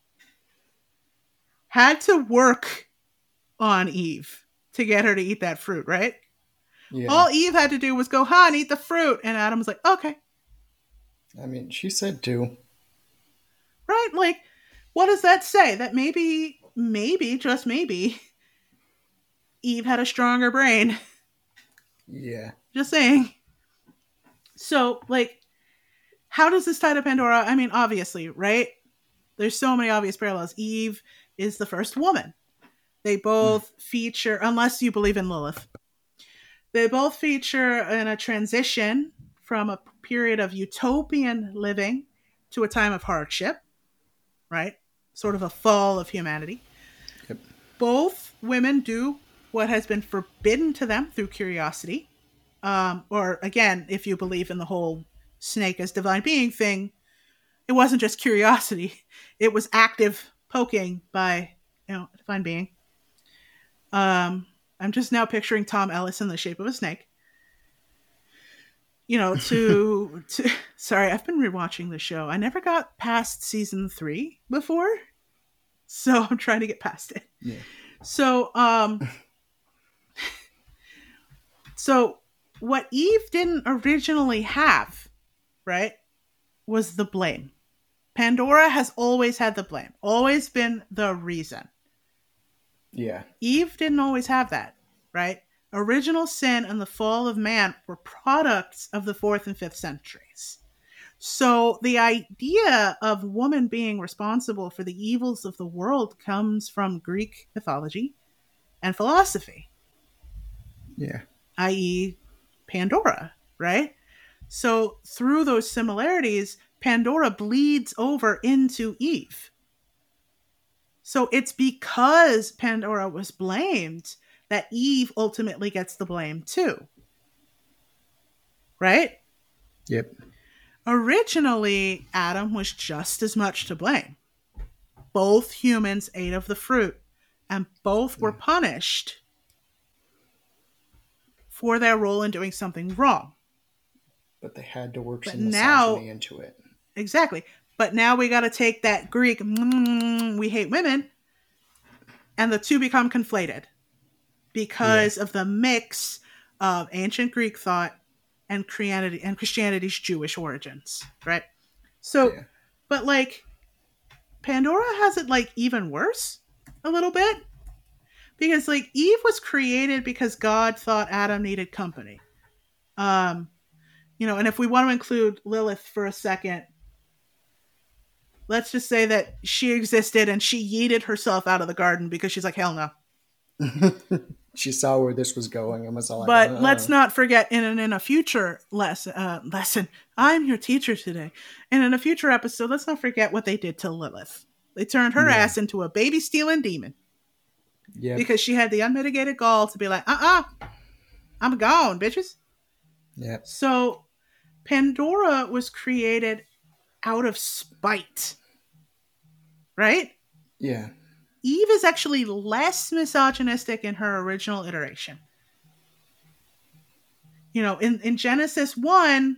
had to work on Eve to get her to eat that fruit, right? Yeah. All Eve had to do was go, huh, and eat the fruit. And Adam was like, okay. I mean, she said to. Right? Like, what does that say? That maybe, maybe, just maybe, Eve had a stronger brain. Yeah. Just saying. So, like, how does this tie to Pandora? I mean, obviously, right? There's so many obvious parallels. Eve is the first woman. They both mm. feature, unless you believe in Lilith, they both feature in a transition from a period of utopian living to a time of hardship, right? Sort of a fall of humanity. Yep. Both women do what has been forbidden to them through curiosity. Um, or again, if you believe in the whole snake as divine being thing, it wasn't just curiosity. It was active poking by, you know, a divine being. Um, I'm just now picturing Tom Ellis in the shape of a snake. You know, to, to sorry, I've been rewatching the show. I never got past season three before, so I'm trying to get past it. Yeah. So, um, so what Eve didn't originally have, right, was the blame. Pandora has always had the blame, always been the reason. Yeah. Eve didn't always have that, right? Original sin and the fall of man were products of the fourth and fifth centuries. So the idea of woman being responsible for the evils of the world comes from Greek mythology and philosophy. Yeah. that is. Pandora, right? So through those similarities, Pandora bleeds over into Eve. So it's because Pandora was blamed that Eve ultimately gets the blame too. Right? Yep. Originally, Adam was just as much to blame. Both humans ate of the fruit, and both were punished for their role in doing something wrong. But they had to work but some now, misogyny into it. Exactly. But now we got to take that Greek, mm, we hate women, and the two become conflated because yeah. of the mix of ancient Greek thought and Christianity and Christianity's Jewish origins, right? So, yeah. but like, Pandora has it like even worse a little bit, because like Eve was created because God thought Adam needed company. Um, you know, and if we want to include Lilith for a second, let's just say that she existed and she yeeted herself out of the garden because she's like, hell no. She saw where this was going and was all like, but uh, let's not forget in an, in a future lesson, uh, lesson, I'm your teacher today. And in a future episode, let's not forget what they did to Lilith. They turned her yeah. ass into a baby stealing demon. Yeah. Because she had the unmitigated gall to be like, uh-uh, I'm gone, bitches. Yeah. So Pandora was created out of spite. Right? Yeah. Eve is actually less misogynistic in her original iteration. You know, in, in Genesis one,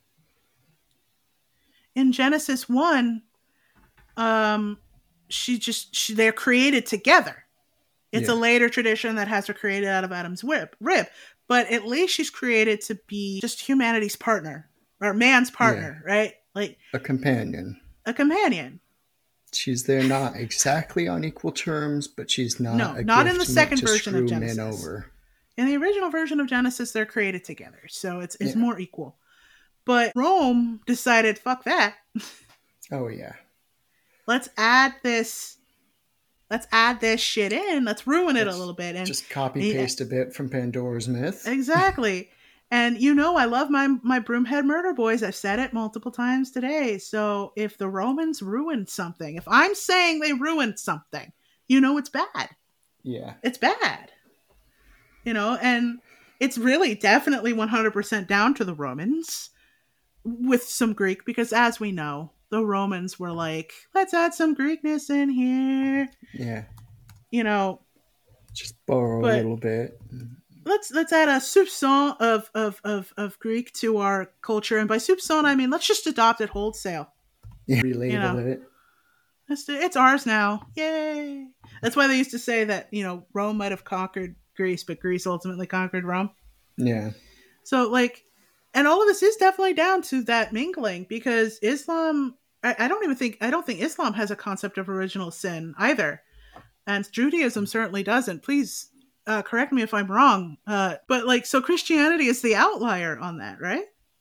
in Genesis one, um, she just, she, they're created together. It's yeah. a later tradition that has her created out of Adam's rib, rib, but at least she's created to be just humanity's partner, or man's partner, yeah. right? Like a companion. A companion. She's there not exactly on equal terms, but she's not no, a not in the second to version of Genesis. Men over. In the original version of Genesis, they're created together, so it's it's yeah. more equal. But Rome decided, fuck that. Oh yeah. Let's add this. Let's add this shit in. Let's ruin it Let's a little bit and just copy paste yeah. a bit from Pandora's myth. Exactly. And you know, I love my my Broomhead Murder Boys. I've said it multiple times today. So if the Romans ruined something, if I'm saying they ruined something, you know it's bad. Yeah. It's bad. You know, and it's really definitely one hundred percent down to the Romans with some Greek, because as we know, the Romans were like, let's add some Greekness in here. Yeah. You know. Just borrow a little bit. Let's let's add a soupçon of, of, of, of Greek to our culture. And by soupçon, I mean, let's just adopt it wholesale. Yeah, relabel you know? it. It's, it's ours now. Yay. That's why they used to say that, you know, Rome might have conquered Greece, but Greece ultimately conquered Rome. Yeah. So, like, and all of this is definitely down to that mingling, because Islam, I, I don't even think, I don't think Islam has a concept of original sin either. And Judaism certainly doesn't. Please uh, correct me if I'm wrong. Uh, but, like, so Christianity is the outlier on that, right?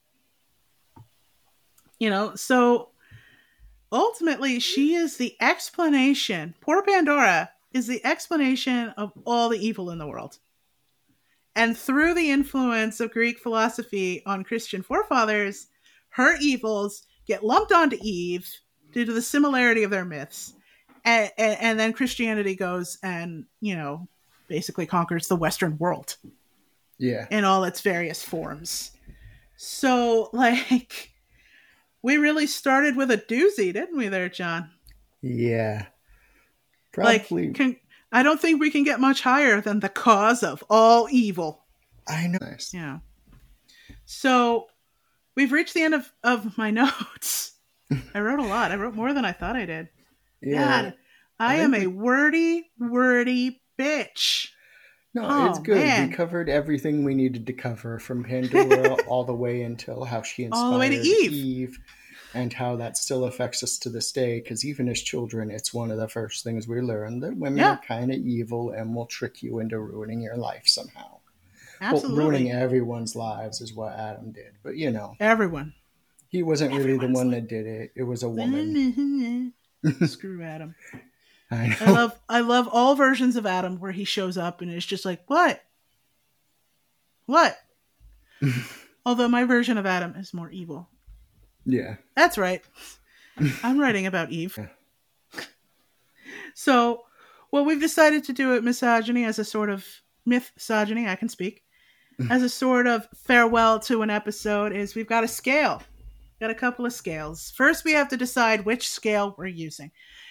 You know, so ultimately she is the explanation. Poor Pandora is the explanation of all the evil in the world. And through the influence of Greek philosophy on Christian forefathers, her evils get lumped onto Eve due to the similarity of their myths. And, and, and then Christianity goes and, you know, basically conquers the Western world. Yeah. In all its various forms. So, like, we really started with a doozy, didn't we there, John? Yeah. Probably. Like, can, I don't think we can get much higher than the cause of all evil. I know. Yeah. So, we've reached the end of, of my notes. I wrote a lot. I wrote more than I thought I did. Yeah. God, I, I am a wordy, wordy bitch. No, oh, it's good. Man. We covered everything we needed to cover, from Pandora all the way until how she inspired all the way to Eve. Eve, and how that still affects us to this day. Because even as children, it's one of the first things we learn, that women yeah. are kind of evil and will trick you into ruining your life somehow. Absolutely. Well, ruining everyone's lives is what Adam did. But, you know. Everyone. He wasn't really Everyone's the one like... that did it. It was a woman. Screw Adam. I know. I love I love all versions of Adam where he shows up and it's just like, what? What? Although my version of Adam is more evil. Yeah. That's right. I'm writing about Eve. Yeah. So, well, we've decided to do it misogyny as a sort of Mythsogyny, I can speak, as a sort of farewell to an episode is we've got a scale. Got a couple of scales. First, we have to decide which scale we're using.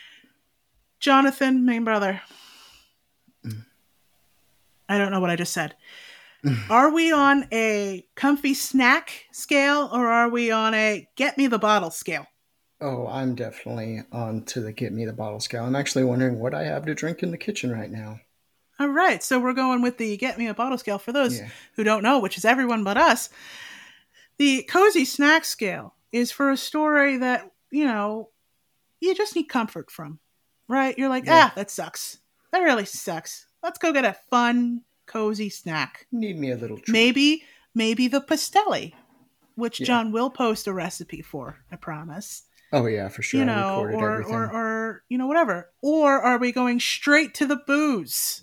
Jonathan, main brother. Mm. I don't know what I just said. Are we on a comfy snack scale or are we on a get me the bottle scale? Oh, I'm definitely on to the get me the bottle scale. I'm actually wondering what I have to drink in the kitchen right now. All right, so we're going with the get me a bottle scale. For those yeah. who don't know, which is everyone but us, the cozy snack scale is for a story that, you know, you just need comfort from, right? You're like, yeah. ah, that sucks. That really sucks. Let's go get a fun, cozy snack. Need me a little treat. Maybe, maybe the Pastelli, which yeah. John will post a recipe for, I promise. Oh, yeah, for sure. You know, I recorded or, everything. or, or, you know, whatever. Or are we going straight to the booze?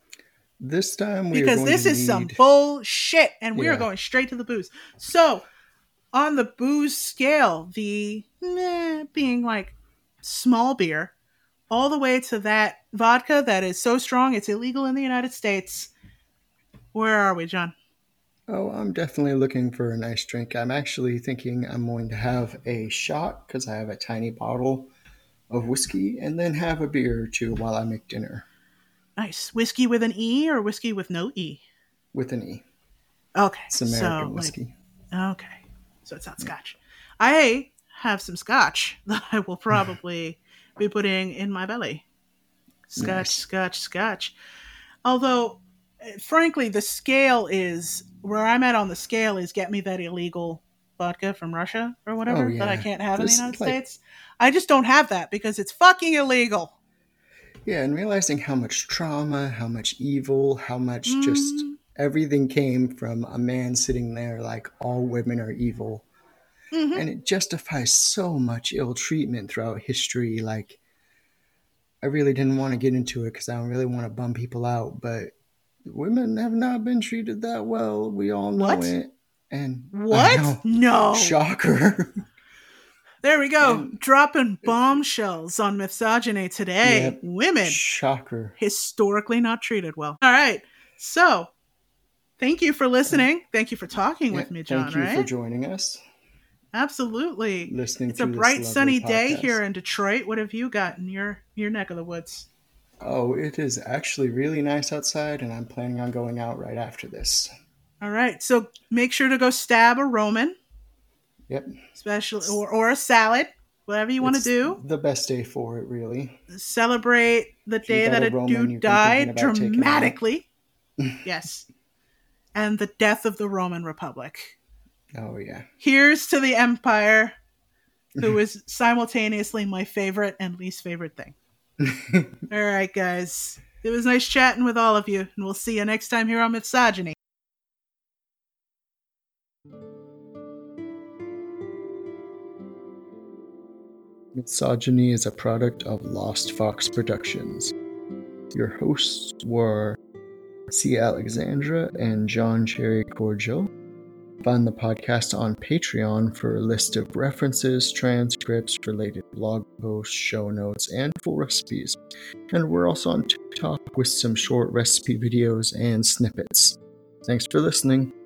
This time we because are going this to is need... some bullshit, and we yeah. are going straight to the booze. So, on the booze scale, the meh, being like small beer, all the way to that vodka that is so strong it's illegal in the United States. Where are we, John? Oh, I'm definitely looking for a nice drink. I'm actually thinking I'm going to have a shot because I have a tiny bottle of whiskey, and then have a beer or two while I make dinner. Nice. Whiskey with an E or whiskey with no E? With an E. Okay. It's American so, whiskey. Like, okay. So it's not yeah. scotch. I have some scotch that I will probably be putting in my belly. Scotch, nice. scotch, scotch. Although, frankly, the scale is, where I'm at on the scale is get me that illegal vodka from Russia or whatever oh, yeah. that I can't have this, in the United like, States. I just don't have that because it's fucking illegal. Yeah, and realizing how much trauma, how much evil, how much mm. just everything came from a man sitting there like all women are evil. Mm-hmm. And it justifies so much ill treatment throughout history. Like, I really didn't want to get into it because I don't really want to bum people out, but women have not been treated that well. We all know what? it. And what? No. Shocker. There we go. And, dropping bombshells on Mythsogyny today. Yep, women. Shocker. Historically not treated well. All right. So, thank you for listening. Thank you for talking yeah, with me, John, Thank you right? for joining us. Absolutely. Listening it's to a bright, this sunny podcast. day here in Detroit. What have you got in your, your neck of the woods? Oh, it is actually really nice outside, and I'm planning on going out right after this. All right. So make sure to go stab a Roman. Yep. Especially, or, or a salad, whatever you want to do. The best day for it, really. Celebrate the day that a, a dude died dramatically. Yes. And the death of the Roman Republic. Oh, yeah. Here's to the Empire, who is simultaneously my favorite and least favorite thing. All right, guys. It was nice chatting with all of you, and we'll see you next time here on Mythsogyny. Mythsogyny is a product of Lost Fox Productions. Your hosts were C. Alexandra and John Cherry Cordial. Find the podcast on Patreon for a list of references, transcripts, related blog posts, show notes, and full recipes. And we're also on TikTok with some short recipe videos and snippets. Thanks for listening.